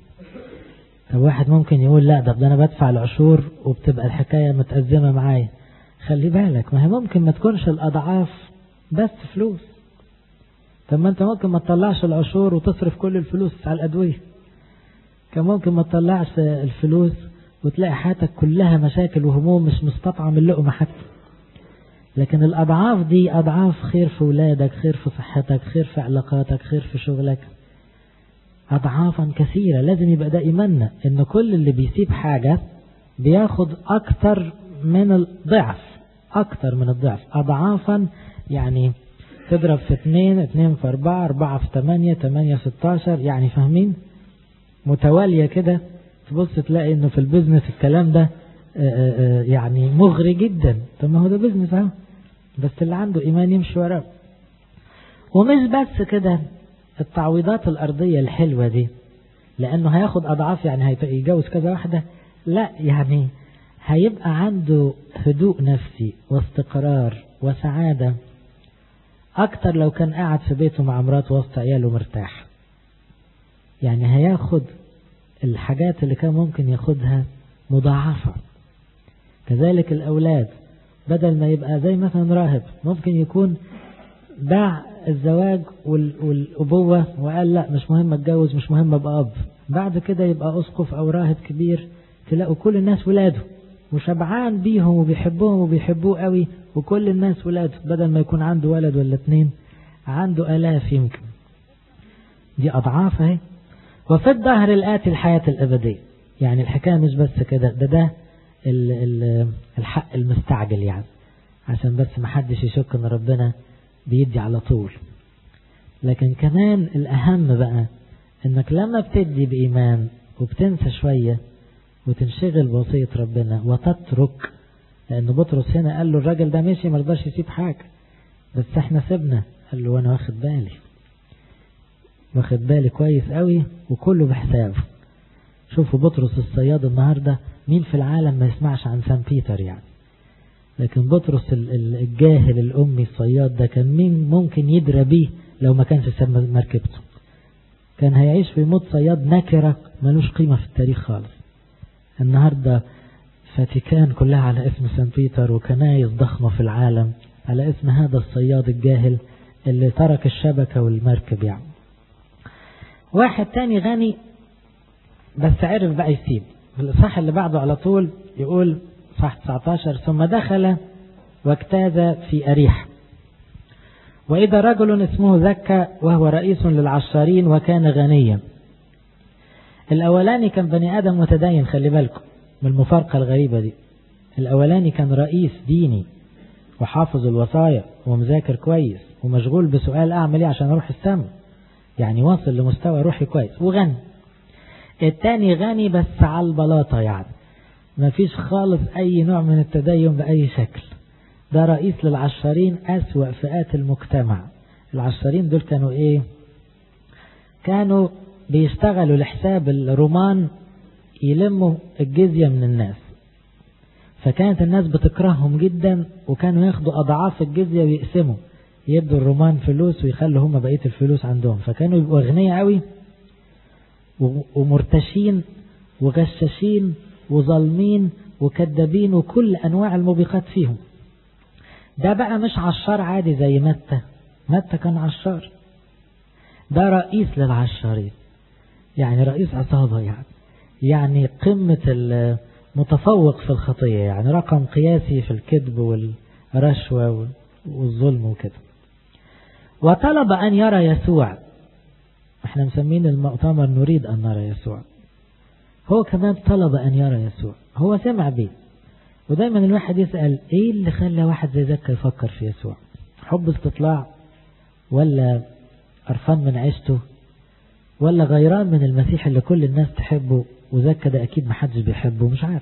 طب واحد ممكن يقول لا ده أنا بدفع العشور وبتبقى الحكاية متأزمة معايا. خلي بالك، ما هي ممكن ما تكونش الأضعاف بس فلوس. طب ما أنت ممكن ما تطلعش العشور وتصرف كل الفلوس على الأدوية، كان ممكن ما تطلعش الفلوس وتلاقي حياتك كلها مشاكل وهموم، مش مستطعم اللقمة حتى. لكن الأضعاف دي أضعاف خير في ولادك، خير في صحتك، خير في علاقاتك، خير في شغلك، أضعافا كثيرة. لازم يبقى ده إيماننا إن كل اللي بيسيب حاجة بياخد أكتر من الضعف، أكتر من الضعف، أضعافا. يعني تضرب في 2، 2 في 4، 4 في 8، 8 في 16، يعني فاهمين؟ متوالية كده. تبص تلاقي إنه في البيزنس الكلام ده يعني مغري جدا. طب ما هو ده بيزنس اهو، بس اللي عنده إيمان يمشي وراه. ومش بس كده، التعويضات الأرضية الحلوة دي، لأنه هياخد أضعاف، يعني هيتجوز كذا واحدة، لا يعني هيبقى عنده هدوء نفسي واستقرار وسعادة أكتر لو كان قاعد في بيته مع مراته وسط عياله مرتاح. يعني هياخد الحاجات اللي كان ممكن ياخدها مضاعفة. كذلك الأولاد، بدل ما يبقى زي مثلا راهب ممكن يكون باع الزواج والأبوة وقال لا مش مهم اتجوز، مش مهم ابقى أب، بعد كده يبقى أسقف أو راهب كبير، تلاقوا كل الناس ولاده وشبعان بيهم وبيحبوهم وبيحبوه قوي، وكل الناس ولاده، بدل ما يكون عنده ولد ولا 2 عنده آلاف يمكن. دي أضعاف اهي. وفي الظهر الآتي الحياة الأبدية. يعني الحكاية مش بس كده، ده الحق المستعجل، يعني عشان بس ما حدش يشك ان ربنا بيدي على طول. لكن كمان الأهم بقى انك لما بتدي بإيمان وبتنسى شوية وتنشغل بوصية ربنا وتترك، لأن بطرس هنا قال له الراجل ده ماشي مرضاش يسيب حاجة، بس احنا سيبنا. قال له وانا واخد بالي كويس قوي وكله بحسابه. شوفوا بطرس الصياد النهاردة، مين في العالم ما يسمعش عن سان بيتر يعني؟ لكن بطرس الجاهل الأمي الصياد ده كان مين ممكن يدرى بيه لو ما كانش ساب مركبته؟ كان هيعيش في موت صياد نكرة ملوش قيمة في التاريخ خالص. النهاردة فاتيكان كلها على اسم سان بيتر، وكنايس ضخمة في العالم على اسم هذا الصياد الجاهل اللي ترك الشبكة والمركب. يعني واحد تاني غني بس عرف بقى يسيب. الإصحاح اللي بعده على طول يقول صح 19: ثم دخل واجتاز في أريح، وإذا رجل اسمه زكا وهو رئيس للعشارين وكان غنيا. الأولاني كان بني آدم متدين، خلي بالكم من المفارقة الغريبة دي. الأولاني كان رئيس ديني وحافظ الوصايا ومذاكر كويس ومشغول بسؤال أعمل إيه عشان أروح السماء، يعني واصل لمستوى روحي كويس وغني. التاني غني بس على البلاطة، يعني ما فيش خالص أي نوع من التدين بأي شكل. ده رئيس للعشارين، أسوأ فئات المجتمع. العشارين دول كانوا إيه؟ كانوا بيشتغلوا لحساب الرومان يلموا الجزية من الناس، فكانت الناس بتكرههم جدا، وكانوا ياخدوا أضعاف الجزية ويقسموا، يدوا الرومان فلوس ويخلوا هم بقية الفلوس عندهم. فكانوا يبقوا أغنياء قوي ومرتشين وغشاشين وظالمين وكذابين وكل أنواع الموبقات فيهم. ده بقى مش عشار عادي زي متى كان عشار، ده رئيس للعشارين، يعني رئيس عصابة، يعني قمة المتفوق في الخطية، يعني رقم قياسي في الكذب والرشوة والظلم وكده. وطلب أن يرى يسوع. احنا مسمين المؤتمر نريد أن نرى يسوع. هو كمان طلب أن يرى يسوع، هو سمع بيه. ودايما الواحد يسأل ايه اللي خلى واحد زي زكا يفكر في يسوع؟ حب استطلاع، ولا قرفان من عيشته، ولا غيران من المسيح اللي كل الناس تحبه وزكا ده اكيد محدش بيحبه؟ مش عارف.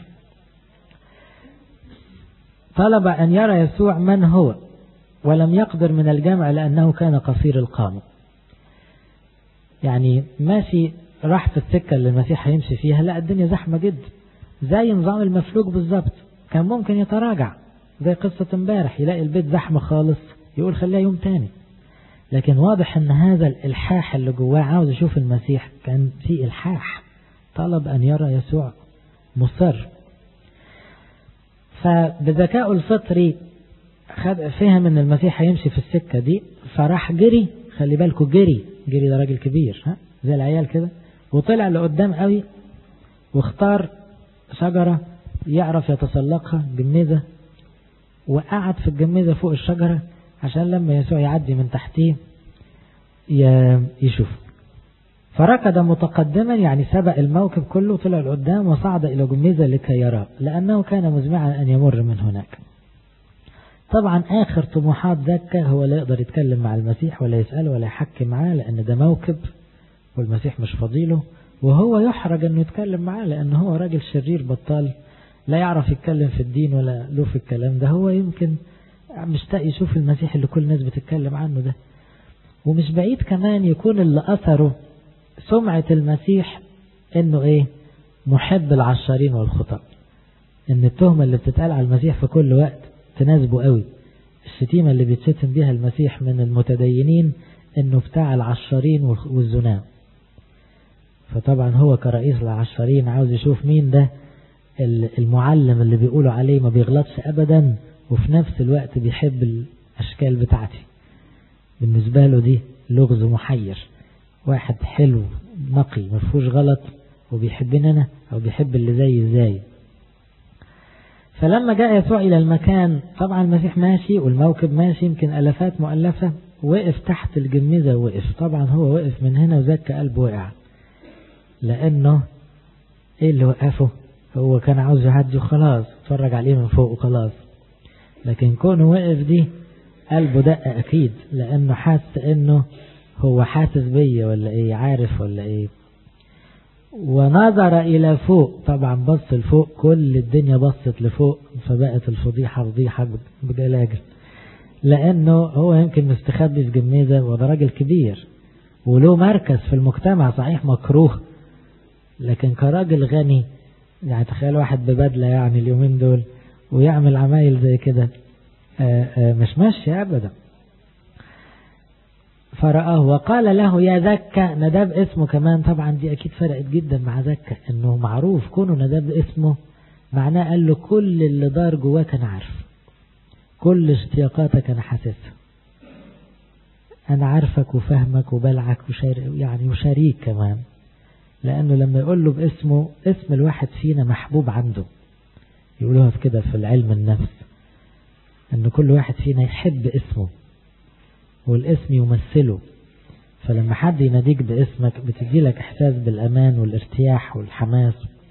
طلب أن يرى يسوع من هو، ولم يقدر من الجمع لأنه كان قصير القامة. يعني ماشي راح في السكة اللي المسيح هيمشي فيها، لا الدنيا زحمة جدا، زي نظام المفلوج بالظبط، كان ممكن يتراجع زي قصة امبارح، يلاقي البيت زحمة خالص يقول خليها يوم تاني. لكن واضح ان هذا الالحاح اللي جواه عاوز يشوف المسيح، كان في الحاح، طلب ان يرى يسوع، مصر. فبذكائه الفطري فهم ان المسيح هيمشي في السكة دي، فراح جري. خلي بالكوا جري ده راجل كبير، زي العيال كده، وطلع لقدام قوي واختار شجرة يعرف يتسلقها، جميزة، وقعد في الجميزة فوق الشجرة عشان لما يسوع يعدي من تحتيه يشوف. فركض متقدما، يعني سبق الموكب كله، طلع لقدام وصعد إلى جميزة لكي يراه، لأنه كان مزمعا أن يمر من هناك. طبعا آخر طموحات زكا هو لا يقدر يتكلم مع المسيح ولا يسأله ولا يحكي معاه، لأن ده موكب والمسيح مش فضيله، وهو يحرج أنه يتكلم معاه لأنه هو راجل شرير بطال لا يعرف يتكلم في الدين ولا له في الكلام ده. هو يمكن مشتاق يشوف المسيح اللي كل الناس بتتكلم عنه ده. ومش بعيد كمان يكون اللي أثره سمعة المسيح انه محب العشارين والخطأ، ان التهمة اللي بتتقال على المسيح في كل وقت تناسبه قوي. الشتيمة اللي بيتشتم بيها المسيح من المتدينين انه بتاع العشارين والزنا. فطبعا هو كرئيس العشارين عاوز يشوف مين ده المعلم اللي بيقولوا عليه ما بيغلطش ابدا وفي نفس الوقت بيحب الاشكال بتاعتي. بالنسبة له دي لغز محير، واحد حلو نقي مفهوش غلط وبيحبني أنا أو بيحب اللي زي ازاي. فلما جاء يسوع إلى المكان، طبعا المسيح ماشي والموكب ماشي يمكن ألفات مؤلفة، وقف تحت الجميزة وقف. طبعا هو وقف من هنا وزك قلبه وقع، لأنه إيه اللي وقفه؟ هو كان عاوز يعدي وخلاص، اتفرج عليه من فوق وخلاص. لكن كونه وقف دي قلبه دق أكيد، لأنه حاسس إنه هو حاسس بيا ولا إيه، عارف ولا إيه. ونظر إلى فوق، طبعا بص لفوق، كل الدنيا بصت لفوق، فبقت الفضيحة فضيحة بجلاجل، لأنه هو يمكن مستخبي في جميزة، وده راجل كبير وله مركز في المجتمع، صحيح مكروه، لكن كراجل غني. يعني تخيل واحد ببدلة يعني اليومين دول ويعمل عمايل زي كده، مش ماشي أبدا. فرآه وقال له يا زكا، نداب اسمه كمان، طبعا دي أكيد فرقت جدا مع زكا، إنه معروف كونه نداب اسمه، معناه قال له كل اللي دار جواك أنا عارف، كل اشتياقاتك أنا حاسسها، أنا عارفك وفهمك وبلعك يعني وشريك كمان. لأنه لما يقول له باسمه، اسم الواحد فينا محبوب عنده، يقولوها في كده في العلم النفس، أن كل واحد فينا يحب اسمه والاسم يمثله. فلما حد يناديك باسمك بتدي لك إحساس بالأمان والارتياح والحماس.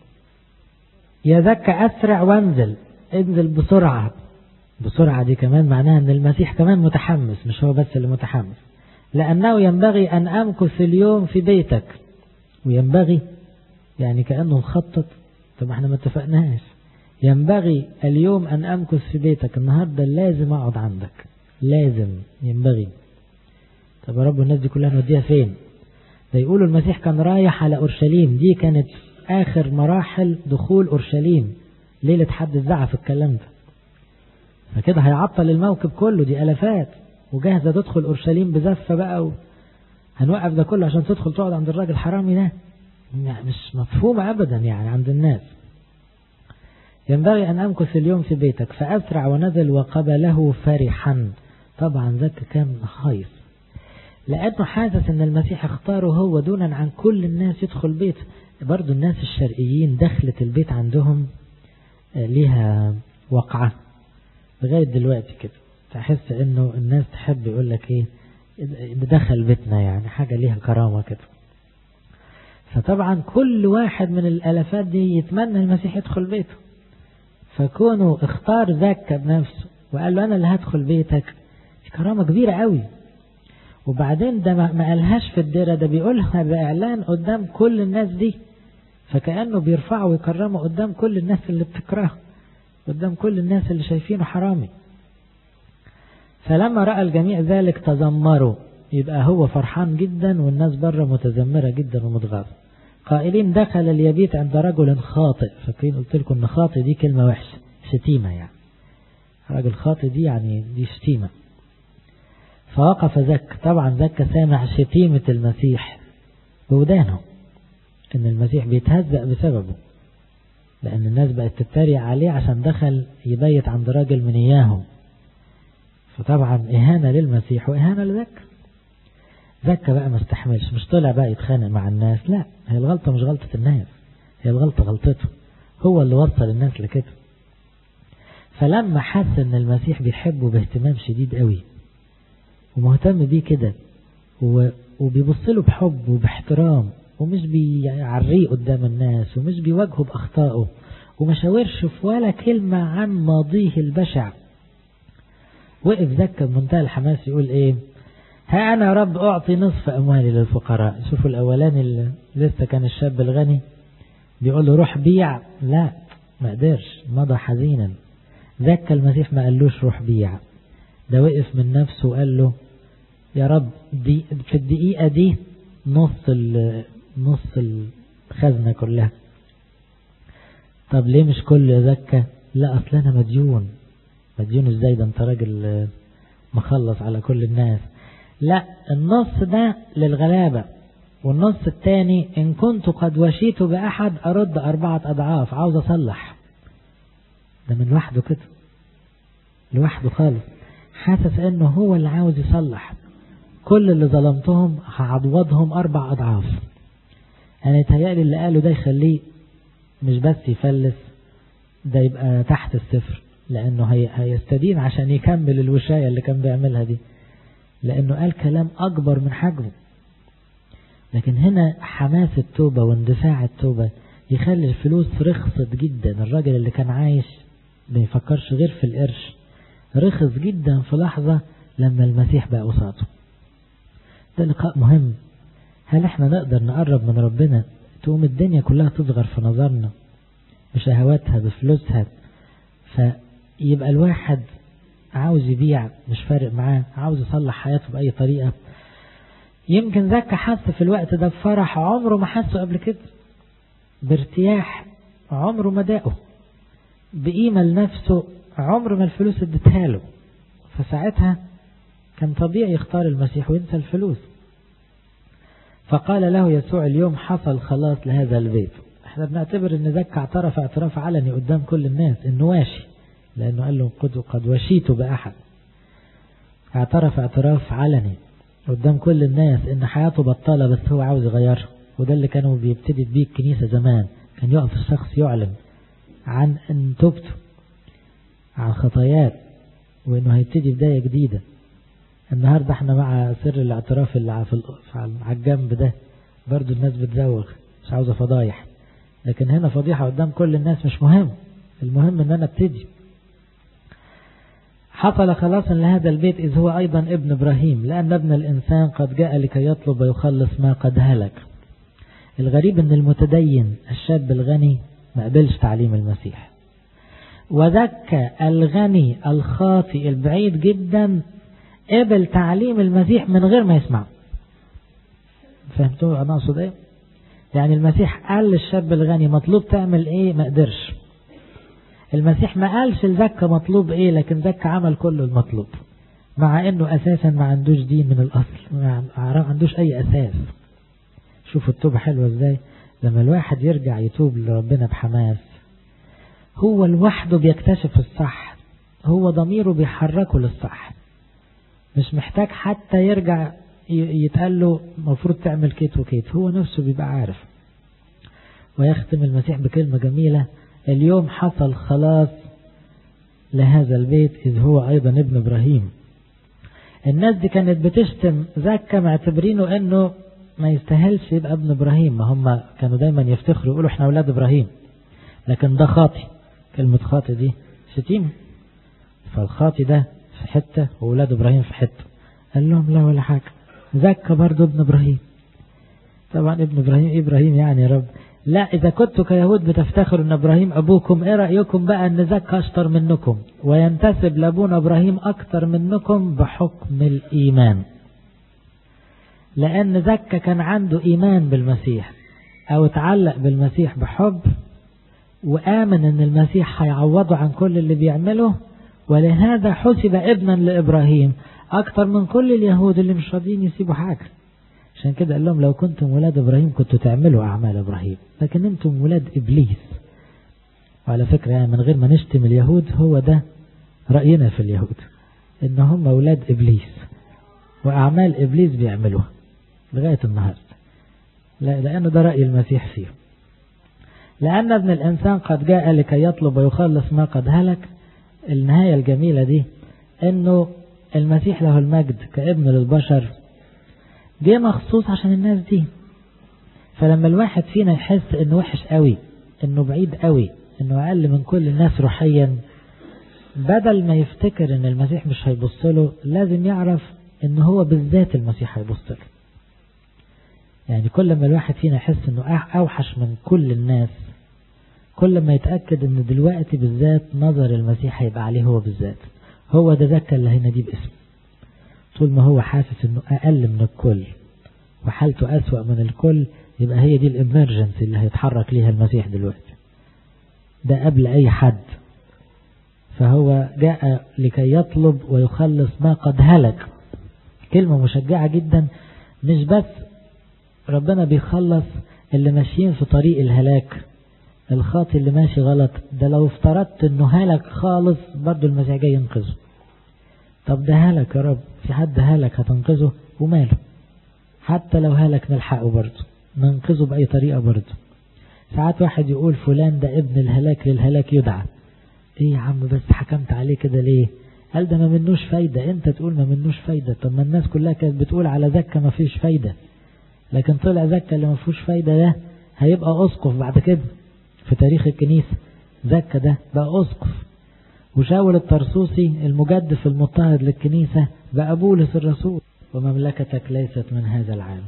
يا زكا أسرع وانزل، انزل بسرعة. بسرعة دي كمان معناها أن المسيح كمان متحمس، مش هو بس اللي متحمس، لأنه ينبغي أن أمكث اليوم في بيتك. وينبغي يعني كأنه مخطط، طب احنا ما اتفقناش، ينبغي اليوم أن أمكث في بيتك، النهاردة لازم أقعد عندك، لازم، ينبغي. طب يا رب الناس دي كلها نوديها فين؟ ده يقولوا المسيح كان رايح على أورشليم، دي كانت آخر مراحل دخول أورشليم، ليلة حد الزعف الكلام ده، فكده هيعطل الموكب كله، دي ألفات وجاهزة تدخل أورشليم بزفة بقى، هنوقف ده كله عشان تدخل تقعد عند الراجل الحرامي ده؟ يعني مش مفهومة أبدا يعني عند الناس. ينبغي أن أمكث اليوم في بيتك. فأسرع ونزل وقبله فرحا. طبعا ذاك كان خايف، لأنه حاسس أن المسيح اختاره هو دونا عن كل الناس يدخل بيت. برضو الناس الشرقيين دخلت البيت عندهم لها وقعة لغاية دلوقتي كده، تحس أنه الناس تحب يقول لك إيه، دخل بيتنا، يعني حاجة ليها كرامة كده. فطبعا كل واحد من الألفات دي يتمنى المسيح يدخل بيته، فكونه اختار ذاك بنفسه وقال له أنا اللي هدخل بيتك، كرامة كبيرة قوي. وبعدين ده ما قالهاش في الديرة، ده بيقولها بإعلان قدام كل الناس دي، فكأنه بيرفعه ويكرمه قدام كل الناس اللي بتكرهه، قدام كل الناس اللي شايفينه حرامي. فلما رأى الجميع ذلك تذمروا، يبقى هو فرحان جدا والناس بره متذمرة جدا ومتغاظة، قائلين دخل اليبيت عند رجل خاطئ. فاكرين قلت لكم ان خاطئ دي كلمة وحشة، شتيمة يعني، راجل خاطئ دي يعني دي شتيمة. فوقف زكا. طبعا زكا سامع شتيمة المسيح بودانه، ان المسيح بيتهزأ بسببه، لان الناس بقت تتريق عليه عشان دخل يبيت عند راجل من اياهم. فطبعا اهانة للمسيح واهانة لزكا. زكا بقى ما استحملش، مش طلع بقى يتخانق مع الناس، لا، هي الغلطة مش غلطة الناس، هي الغلطة غلطته، هو اللي وصل الناس لكده. فلما حس ان المسيح بيحبه باهتمام شديد قوي ومهتم بيه كده وبيبص له بحب وباحترام، ومش بيعريه قدام الناس، ومش بيواجهه بأخطائه، وما شاورش في ولا كلمة عن ماضيه البشع، وقف زكا بمنتهى الحماس يقول ايه؟ ها أنا يا رب أعطي نصف أموالي للفقراء. شوفوا الأولاني اللي لسه كان الشاب الغني بيقول له روح بيع، لا ما قدرش، مضى حزينا. زكا المسيح ما قالوش روح بيع، ده وقف من نفسه وقال له يا رب دي في الدقيقة دي نص الخزنة كلها. طب ليه مش كل يا زكا؟ لا أصل أنا مديون ازاي؟ ده انت راجل مخلص على كل الناس. لا، النص ده للغلابة، والنص التاني إن كنت قد وشيت بأحد أرد 4 أضعاف. عاوز أصلح. ده من لوحده كده، لوحده خالص، حاسس إنه هو اللي عاوز يصلح. كل اللي ظلمتهم هعوضهم 4 أضعاف. أنا يتهيألي اللي قاله ده يخليه مش بس يفلس، ده يبقى تحت الصفر، لأنه هيستدين عشان يكمل الوشاية اللي كان بيعملها دي، لأنه قال كلام أكبر من حجمه. لكن هنا حماس التوبة واندفاع التوبة يخلي الفلوس رخصت جدا. الراجل اللي كان عايش ما يفكرش غير في القرش رخص جدا في لحظة لما المسيح بقى قصاده. ده لقاء مهم. هل احنا نقدر نقرب من ربنا تقوم الدنيا كلها تصغر في نظرنا بشهواتها بفلوسها، فيبقى الواحد عاوز يبيع مش فارق معاه، عاوز يصلح حياته بأي طريقة. يمكن زكا حس في الوقت ده بفرح عمره ما حسه قبل كده، بارتياح عمره ما داقه، بقيمة لنفسه عمر ما الفلوس ادتها له. فساعتها كان طبيعي يختار المسيح وينسى الفلوس. فقال له يسوع اليوم حصل خلاص لهذا البيت. احنا بنعتبر ان زكا اعترف اعتراف علني قدام كل الناس انه واشي، لانه قال له قد وشيت بأحد. اعترف اعتراف علني قدام كل الناس ان حياته بطالة بس هو عاوز يغيرها. وده اللي كانوا بيبتدي بيه الكنيسة زمان، كان يقف الشخص يعلن عن ان توبته عن خطايات وانه هيبتدي بداية جديدة. النهاردة احنا مع سر الاعتراف اللي على الجنب ده برضو الناس بتزوغ، مش عاوزة فضايح، لكن هنا فضيحة قدام كل الناس مش مهم، المهم ان انا ابتدي. حصل خلاصا لهذا البيت إذ هو أيضا ابن إبراهيم، لأن ابن الإنسان قد جاء لكي يطلب ويخلص ما قد هلك. الغريب أن المتدين الشاب الغني ما قبلش تعليم المسيح، وذكى الغني الخاطئ البعيد جدا قبل تعليم المسيح من غير ما يسمع. فهمتوا أنا أقصد إيه؟ يعني المسيح قال للشاب الغني مطلوب تعمل إيه، ما قدرش. المسيح ما قالش لزكا مطلوب ايه، لكن زكا عمل كل المطلوب، مع انه اساسا ما عندوش دين من الاصل، ما عندوش اي اساس. شوفوا التوبة حلوة ازاي لما الواحد يرجع يتوب لربنا بحماس، هو لوحده بيكتشف الصح، هو ضميره بيحركه للصح، مش محتاج حتى يرجع يتقال له مفروض تعمل كيت وكيت، هو نفسه بيبقى عارف. ويختم المسيح بكلمة جميلة: اليوم حصل خلاص لهذا البيت إذ هو أيضا ابن إبراهيم. الناس دي كانت بتشتم زكا معتبرينه أنه ما يستاهلش يبقى ابن إبراهيم، ما هم كانوا دايما يفتخروا يقولوا احنا أولاد إبراهيم، لكن ده خاطي. كلمة خاطي دي شتيمة، فالخاطي ده في حتة وأولاد إبراهيم في حتة. قال لهم لا ولا حاجة، زكا برضو ابن إبراهيم. طبعا ابن إبراهيم يعني يا رب، لا، إذا كنتوا كيهود بتفتخروا أن إبراهيم أبوكم، إيه رأيكم بقى أن زكا أشطر منكم وينتسب لأبونا إبراهيم أكتر منكم بحكم الإيمان؟ لأن زكا كان عنده إيمان بالمسيح، أو تعلق بالمسيح بحب، وآمن أن المسيح هيعوضه عن كل اللي بيعمله، ولهذا حسب ابنا لإبراهيم أكتر من كل اليهود اللي مش راضيين يسيبوا حاجة. عشان كده قال لهم لو كنتم ولاد إبراهيم كنتوا تعملوا أعمال إبراهيم، لكن أنتم ولاد إبليس. وعلى فكرة يعني من غير ما نشتم اليهود، هو ده رأينا في اليهود، إن هم ولاد إبليس وأعمال إبليس بيعملوها لغاية النهاردة. لأنه ده رأي المسيح فيه. لأن ابن الإنسان قد جاء لكي يطلب ويخلص ما قد هلك. النهاية الجميلة دي إنه المسيح له المجد كابن للبشر جه مخصوص عشان الناس دي. فلما الواحد فينا يحس إنه وحش قوي، إنه بعيد قوي، إنه أقل من كل الناس روحيا، بدل ما يفتكر إن المسيح مش هيبصله، لازم يعرف إنه هو بالذات المسيح هيبصله. يعني كل ما الواحد فينا يحس إنه أوحش من كل الناس، كل ما يتأكد إن دلوقتي بالذات نظر المسيح هيبقى عليه هو بالذات. هو ده زكا اللي هيناديه باسمه. طول ما هو حاسس إنه أقل من الكل وحالته أسوأ من الكل، يبقى هي دي الإمرجنسي اللي هيتحرك ليها المسيح دلوقتي. ده قبل أي حد. فهو جاء لكي يطلب ويخلص ما قد هلك. كلمة مشجعة جدا. مش بس ربنا بيخلص اللي ماشيين في طريق الهلاك، الخاطئ اللي ماشي غلط، ده لو افترضت انه هلك خالص برضو المسيح جاي ينقذه. طب ده هلك يا رب، في حد هلك هتنقذه؟ وماله، حتى لو هلك نلحقه برضو، ننقذه بأي طريقة برضو. ساعات واحد يقول فلان ده ابن الهلاك للهلاك يدعى. ايه يا عم بس حكمت عليه كده ليه؟ قال ده ما منوش فايدة. انت تقول ما منوش فايدة؟ طب ما الناس كلها كانت بتقول على زكا ما فيش فايدة، لكن طلع زكا اللي ما فيهوش فايدة ده هيبقى أسقف بعد كده في تاريخ الكنيسة. زكا ده بقى أسقف. وشاول الطرسوسي المجدف المضطهد للكنيسة بقى بولس الرسول. ومملكتك ليست من هذا العالم.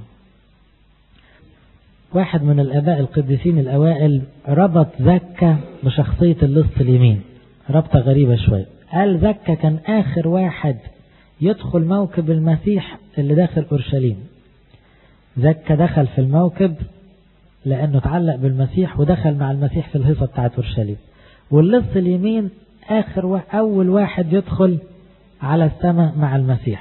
واحد من الآباء القديسين الأوائل ربط زكا بشخصية اللص اليمين ربطة غريبة شوية. قال زكا كان آخر واحد يدخل موكب المسيح اللي داخل أورشليم. زكا دخل في الموكب لأنه تعلق بالمسيح ودخل مع المسيح في الهيصة بتاعت أورشليم. واللص اليمين أول واحد يدخل على السماء مع المسيح.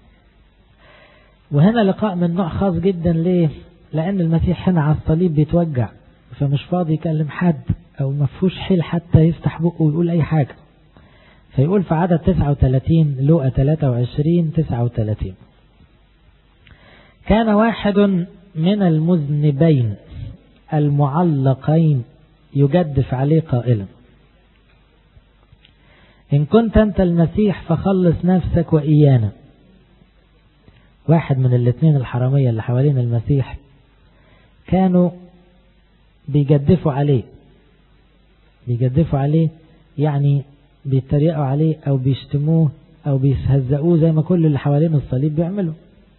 وهنا لقاء من نوع خاص جدا. ليه؟ لأن المسيح هنا على الصليب بيتوجع، فمش فاضي يكلم حد، أو مفهوش حيل حتى يفتح بقه ويقول أي حاجة. فيقول في عدد 39 لوقا 23:39: كان واحد من المذنبين المعلقين يجدف عليه قائلا: إن كنت أنت المسيح فخلص نفسك وإيانا. واحد من الاثنين الحرامية اللي حوالين المسيح كانوا بيجدفوا عليه، يعني بيتريقوا عليه أو بيشتموه أو بيسهزقوه زي ما كل اللي حوالين الصليب بيعملوا.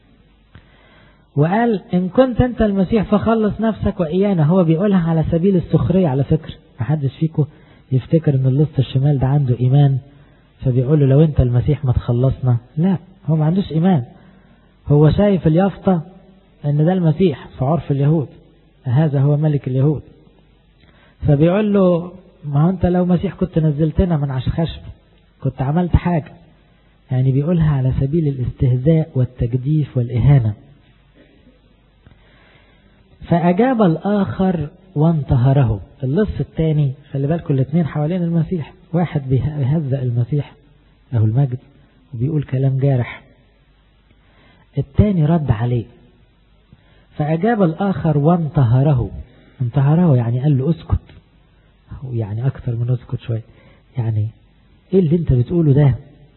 وقال إن كنت أنت المسيح فخلص نفسك وإيانا. هو بيقولها على سبيل السخرية على فكرة. محدش فيكم يفتكر إن اللص الشمال ده عنده إيمان فبيقول له لو أنت المسيح ما تخلصنا. لا، هو ما عندوش إيمان. هو شايف اليافطة إن ده المسيح في عرف اليهود، هذا هو ملك اليهود. فبيقول له ما هو أنت لو مسيح كنت نزلتنا من عش خشب، كنت عملت حاجة. يعني بيقولها على سبيل الاستهزاء والتجديف والإهانة. فأجاب الآخر وانتهره. اللص الثاني، خلي بالكم الاثنين حوالين المسيح، واحد بيهزأ المسيح له المجد وبيقول كلام جارح، الثاني رد عليه. فأجاب الآخر وانتهره. انتهره يعني قال له اسكت، يعني أكثر من اسكت شوية، يعني ايه اللي انت بتقوله ده؟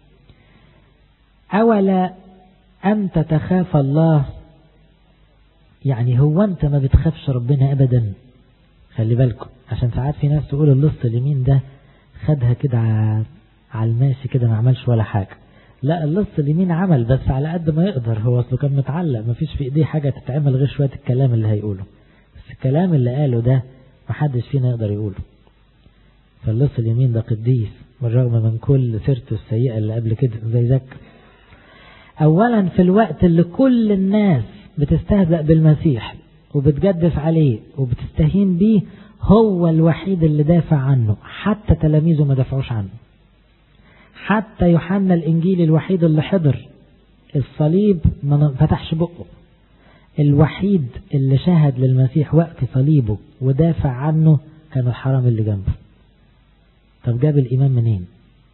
أولا أنت تخاف الله؟ يعني هو أنت ما بتخافش ربنا أبدا؟ خلي بالكم، عشان ساعات في ناس تقول اللص اليمين ده خدها كده على الماشي كده ما عملش ولا حاجة. لا، اللص اليمين عمل بس على قد ما يقدر. هو أصله كان متعلق، ما فيش في إيديه حاجة تتعمل غير شوية الكلام اللي هيقوله. بس الكلام اللي قاله ده ما حدش فينا يقدر يقوله. فاللص اليمين ده قديس بالرغم من كل سيرته السيئة اللي قبل كده زي زكا. أولا في الوقت اللي كل الناس بتستهزأ بالمسيح وبتجدف عليه وبتستهين بيه، هو الوحيد اللي دافع عنه. حتى تلاميذه ما دافعوش عنه، حتى يوحنا الإنجيل الوحيد اللي حضر الصليب ما فتحش بقه، الوحيد اللي شهد للمسيح وقت صليبه ودافع عنه كان الحرام اللي جنبه. طب جاب الإيمان منين؟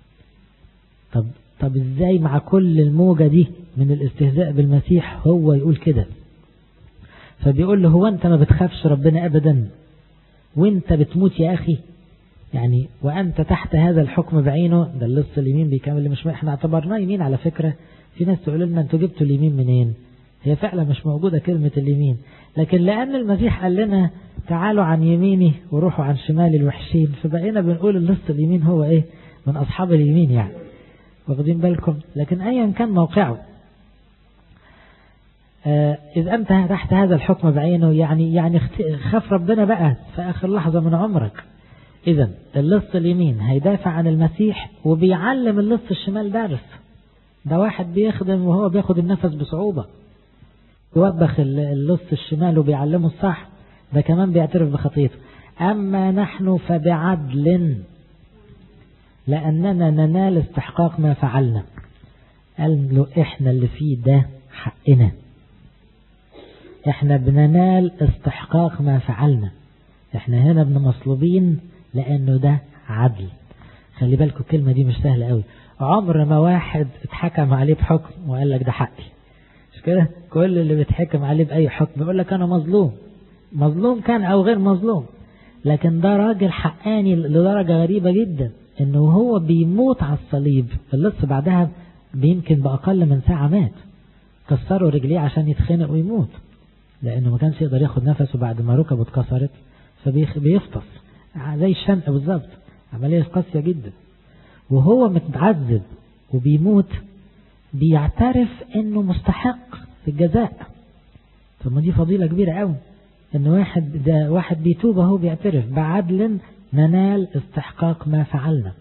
طب ازاي مع كل الموجة دي من الاستهزاء بالمسيح هو يقول كده؟ فبيقول له هو انت ما بتخافش ربنا ابدا وانت بتموت يا اخي؟ يعني وانت تحت هذا الحكم بعينه. ده اللص اليمين بيكمل، مش احنا اعتبرناه يمين على فكرة. في ناس تقول لنا انتوا جبتوا اليمين منين؟ هي فعلا مش موجودة كلمة اليمين، لكن لأن المسيح قال لنا تعالوا عن يميني وروحوا عن شمالي الوحشين، فبقينا بنقول اللص اليمين هو ايه؟ من أصحاب اليمين يعني، واخدين بالكم؟ لكن أيا كان موقعه، إذا أنت تحت هذا الحكم بعينه يعني خاف ربنا بقى في آخر لحظة من عمرك. إذا اللص اليمين هيدافع عن المسيح وبيعلم اللص الشمال درس. ده واحد بيخدم وهو بياخد النفس بصعوبة، يوبخ اللص الشمال وبيعلمه الصح، ده كمان بيعترف بخطيته. أما نحن فبعدل لأننا ننال استحقاق ما فعلنا. قال له إحنا اللي فيه ده حقنا، إحنا بننال استحقاق ما فعلنا، إحنا هنا مصلوبين لأنه ده عدل. خلي بالكم الكلمة دي مش سهلة قوي. عمر ما واحد اتحكم عليه بحكم وقال لك ده حقي، مش كده؟ كل اللي بيتحكم عليه بأي حكم يقول لك أنا مظلوم، مظلوم كان أو غير مظلوم. لكن ده راجل حقاني لدرجة غريبة جدا، إنه هو بيموت على الصليب. اللص بعدها بيمكن بأقل من ساعة مات، كسروا رجليه عشان يتخنق ويموت، لأنه ما كانش يقدر ياخد نفسه بعد ما ركبه اتكسرت، فبيفطس زي الشنق بالظبط، عملية قاسية جدا. وهو متعذب وبيموت بيعترف انه مستحق في الجزاء. ثم دي فضيلة كبيرة قوي، ان واحد بيتوب اهو بيعترف بعدل ننال استحقاق ما فعلنا.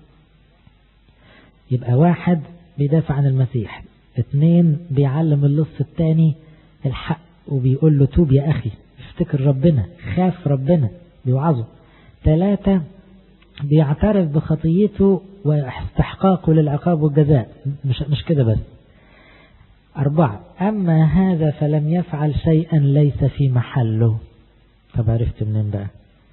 يبقى واحد بيدافع عن المسيح، 2 بيعلم اللص الثاني الحق وبيقول له توب يا اخي، افتكر ربنا، خاف ربنا، بيوعظه. 3 بيعترف بخطيته واستحقاقه للعقاب والجزاء. مش كده بس. 4 أما هذا فلم يفعل شيئا ليس في محله. طب عرفت منين بقى؟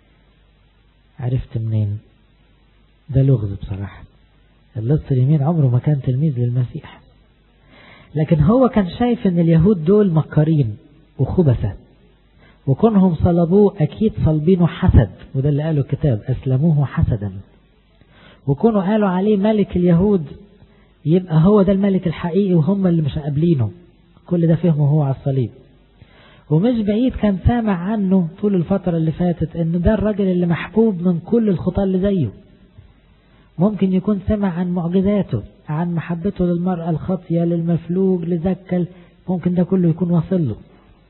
عرفت منين؟ ده لغز بصراحة. اللص اليمين عمره ما كان تلميذ للمسيح، لكن هو كان شايف ان اليهود دول مكارين وخبثة، وكونهم صلبوه أكيد صلبينه حسد، وده اللي قاله الكتاب أسلموه حسدا. وكونوا قالوا عليه ملك اليهود يبقى هو ده الملك الحقيقي وهم اللي مش قابلينه. كل ده فهمه هو على الصليب. ومش بعيد كان سامع عنه طول الفترة اللي فاتت ان ده الراجل اللي محبوب من كل الخطاة اللي زيه. ممكن يكون سمع عن معجزاته، عن محبته للمرأة الخاطية، للمفلوج، لزكل، ممكن ده كله يكون واصل له.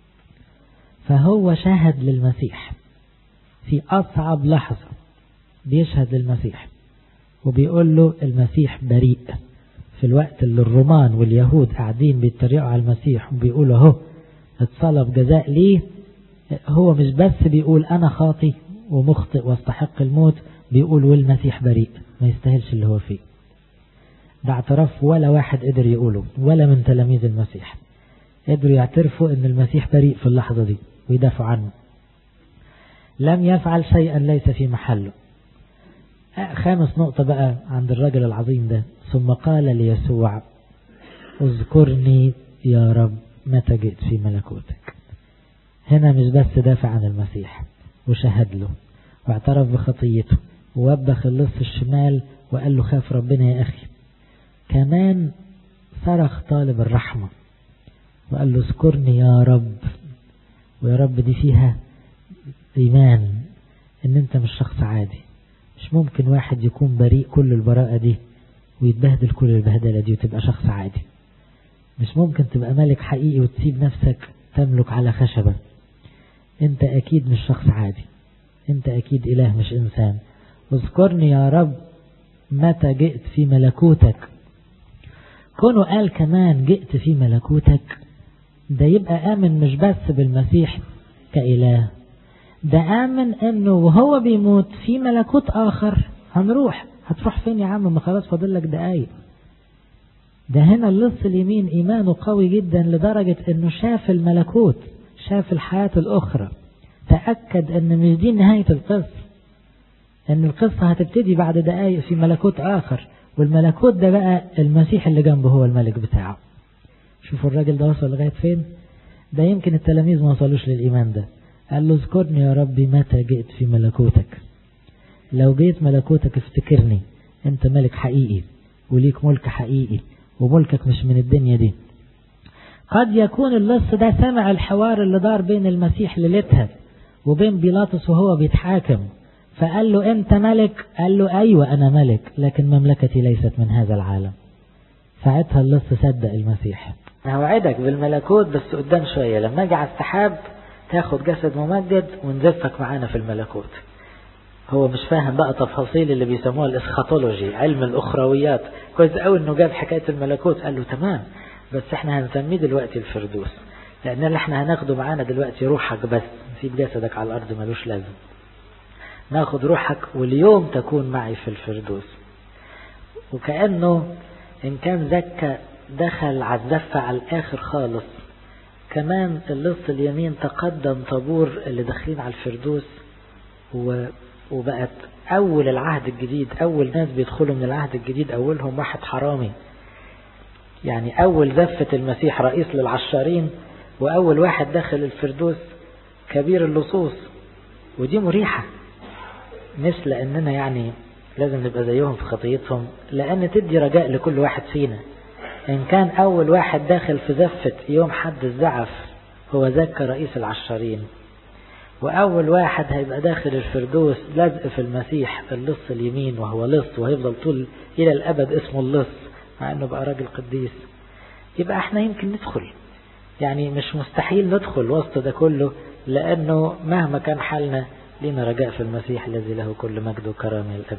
فهو شاهد للمسيح في أصعب لحظة، بيشهد للمسيح وبيقول له المسيح بريء. في الوقت اللي الرومان واليهود قاعدين بيتريقوا على المسيح وبيقولوا اهو اتصلب جزاء ليه، هو مش بس بيقول أنا خاطي ومخطئ واستحق الموت، بيقول والمسيح بريء ما يستاهلش اللي هو فيه. ده اعتراف ولا واحد قدر يقوله، ولا من تلاميذ المسيح قدروا يعترفوا ان المسيح بريء في اللحظة دي ويدافعوا عنه. لم يفعل شيئا ليس في محله. 5 نقطة بقى عند الرجل العظيم ده. ثم قال ليسوع اذكرني يا رب متى جئت في ملكوتك. هنا مش بس دافع عن المسيح وشهد له واعترف بخطيته ووبخ اللص الشمال وقال له خاف ربنا يا أخي، كمان صرخ طالب الرحمة وقال له اذكرني يا رب. ويا رب دي فيها إيمان ان انت مش شخص عادي. مش ممكن واحد يكون بريء كل البراءة دي ويتبهدل كل البهدلة دي وتبقى شخص عادي. مش ممكن تبقى ملك حقيقي وتسيب نفسك تملك على خشبة. انت اكيد مش شخص عادي، انت اكيد اله مش انسان. اذكرني يا رب متى جئت في ملكوتك. كونه قال كمان جئت في ملكوتك، ده يبقى آمن مش بس بالمسيح كإله، ده آمن انه وهو بيموت في ملكوت آخر هنروح. هتروح فين يا عم؟ ما خلاص فاضل لك دقايق. ده هنا اللص اليمين إيمانه قوي جدا لدرجة أنه شاف الملكوت، شاف الحياة الأخرى، تأكد أن مش دي نهاية القصة، أن القصة هتبتدي بعد دقايق في ملكوت آخر، والملكوت ده بقى المسيح اللي جنبه هو الملك بتاعه. شوفوا الراجل ده وصل لغاية فين. ده يمكن التلاميذ ما وصلوش للإيمان ده. قال له اذكرني يا ربي متى جئت في ملكوتك. لو جيت ملكوتك افتكرني، انت ملك حقيقي وليك ملك حقيقي، وملكك مش من الدنيا دي. قد يكون اللص ده سمع الحوار اللي دار بين المسيح ليلتها وبين بيلاطس وهو بيتحاكم، فقال له انت ملك؟ قال له ايوه انا ملك، لكن مملكتي ليست من هذا العالم. ساعتها اللص صدق المسيح. انا وعدك بالملكوت بس قدام شوية، لما اجي على السحاب تاخد جسد ممجد ونزفك معانا في الملكوت. هو مش فاهم بقى تفاصيل اللي بيسموها الاسخاتولوجي، علم الاخرويات. كويس قوي انه جاب حكاية الملكوت. قال له تمام، بس احنا هنسميه دلوقتي الفردوس، لان اللي احنا هناخده معانا دلوقتي روحك بس، نسيب جسدك على الارض ملوش لازم، ناخد روحك واليوم تكون معي في الفردوس. وكأنه ان كان زكى دخل على الزفة على الاخر خالص، كمان اللص اليمين تقدم طابور اللي داخلين على الفردوس، وبقت اول العهد الجديد، اول ناس بيدخلوا من العهد الجديد اولهم واحد حرامي. يعني اول زفة المسيح رئيس للعشارين، واول واحد داخل الفردوس كبير اللصوص. ودي مريحة، مش لاننا يعني لازم نبقى زيهم في خطيتهم، لان تدي رجاء لكل واحد فينا. إن كان أول واحد داخل في زفة يوم حد الزعف هو زكى رئيس العشارين، وأول واحد هيبقى داخل الفردوس لازق في المسيح اللص اليمين، وهو لص وهيفضل طول إلى الأبد اسمه اللص مع أنه بقى راجل قديس، يبقى احنا يمكن ندخل. يعني مش مستحيل ندخل وسط ده كله، لأنه مهما كان حالنا لنا رجاء في المسيح الذي له كل مجد وكرامة الأبد.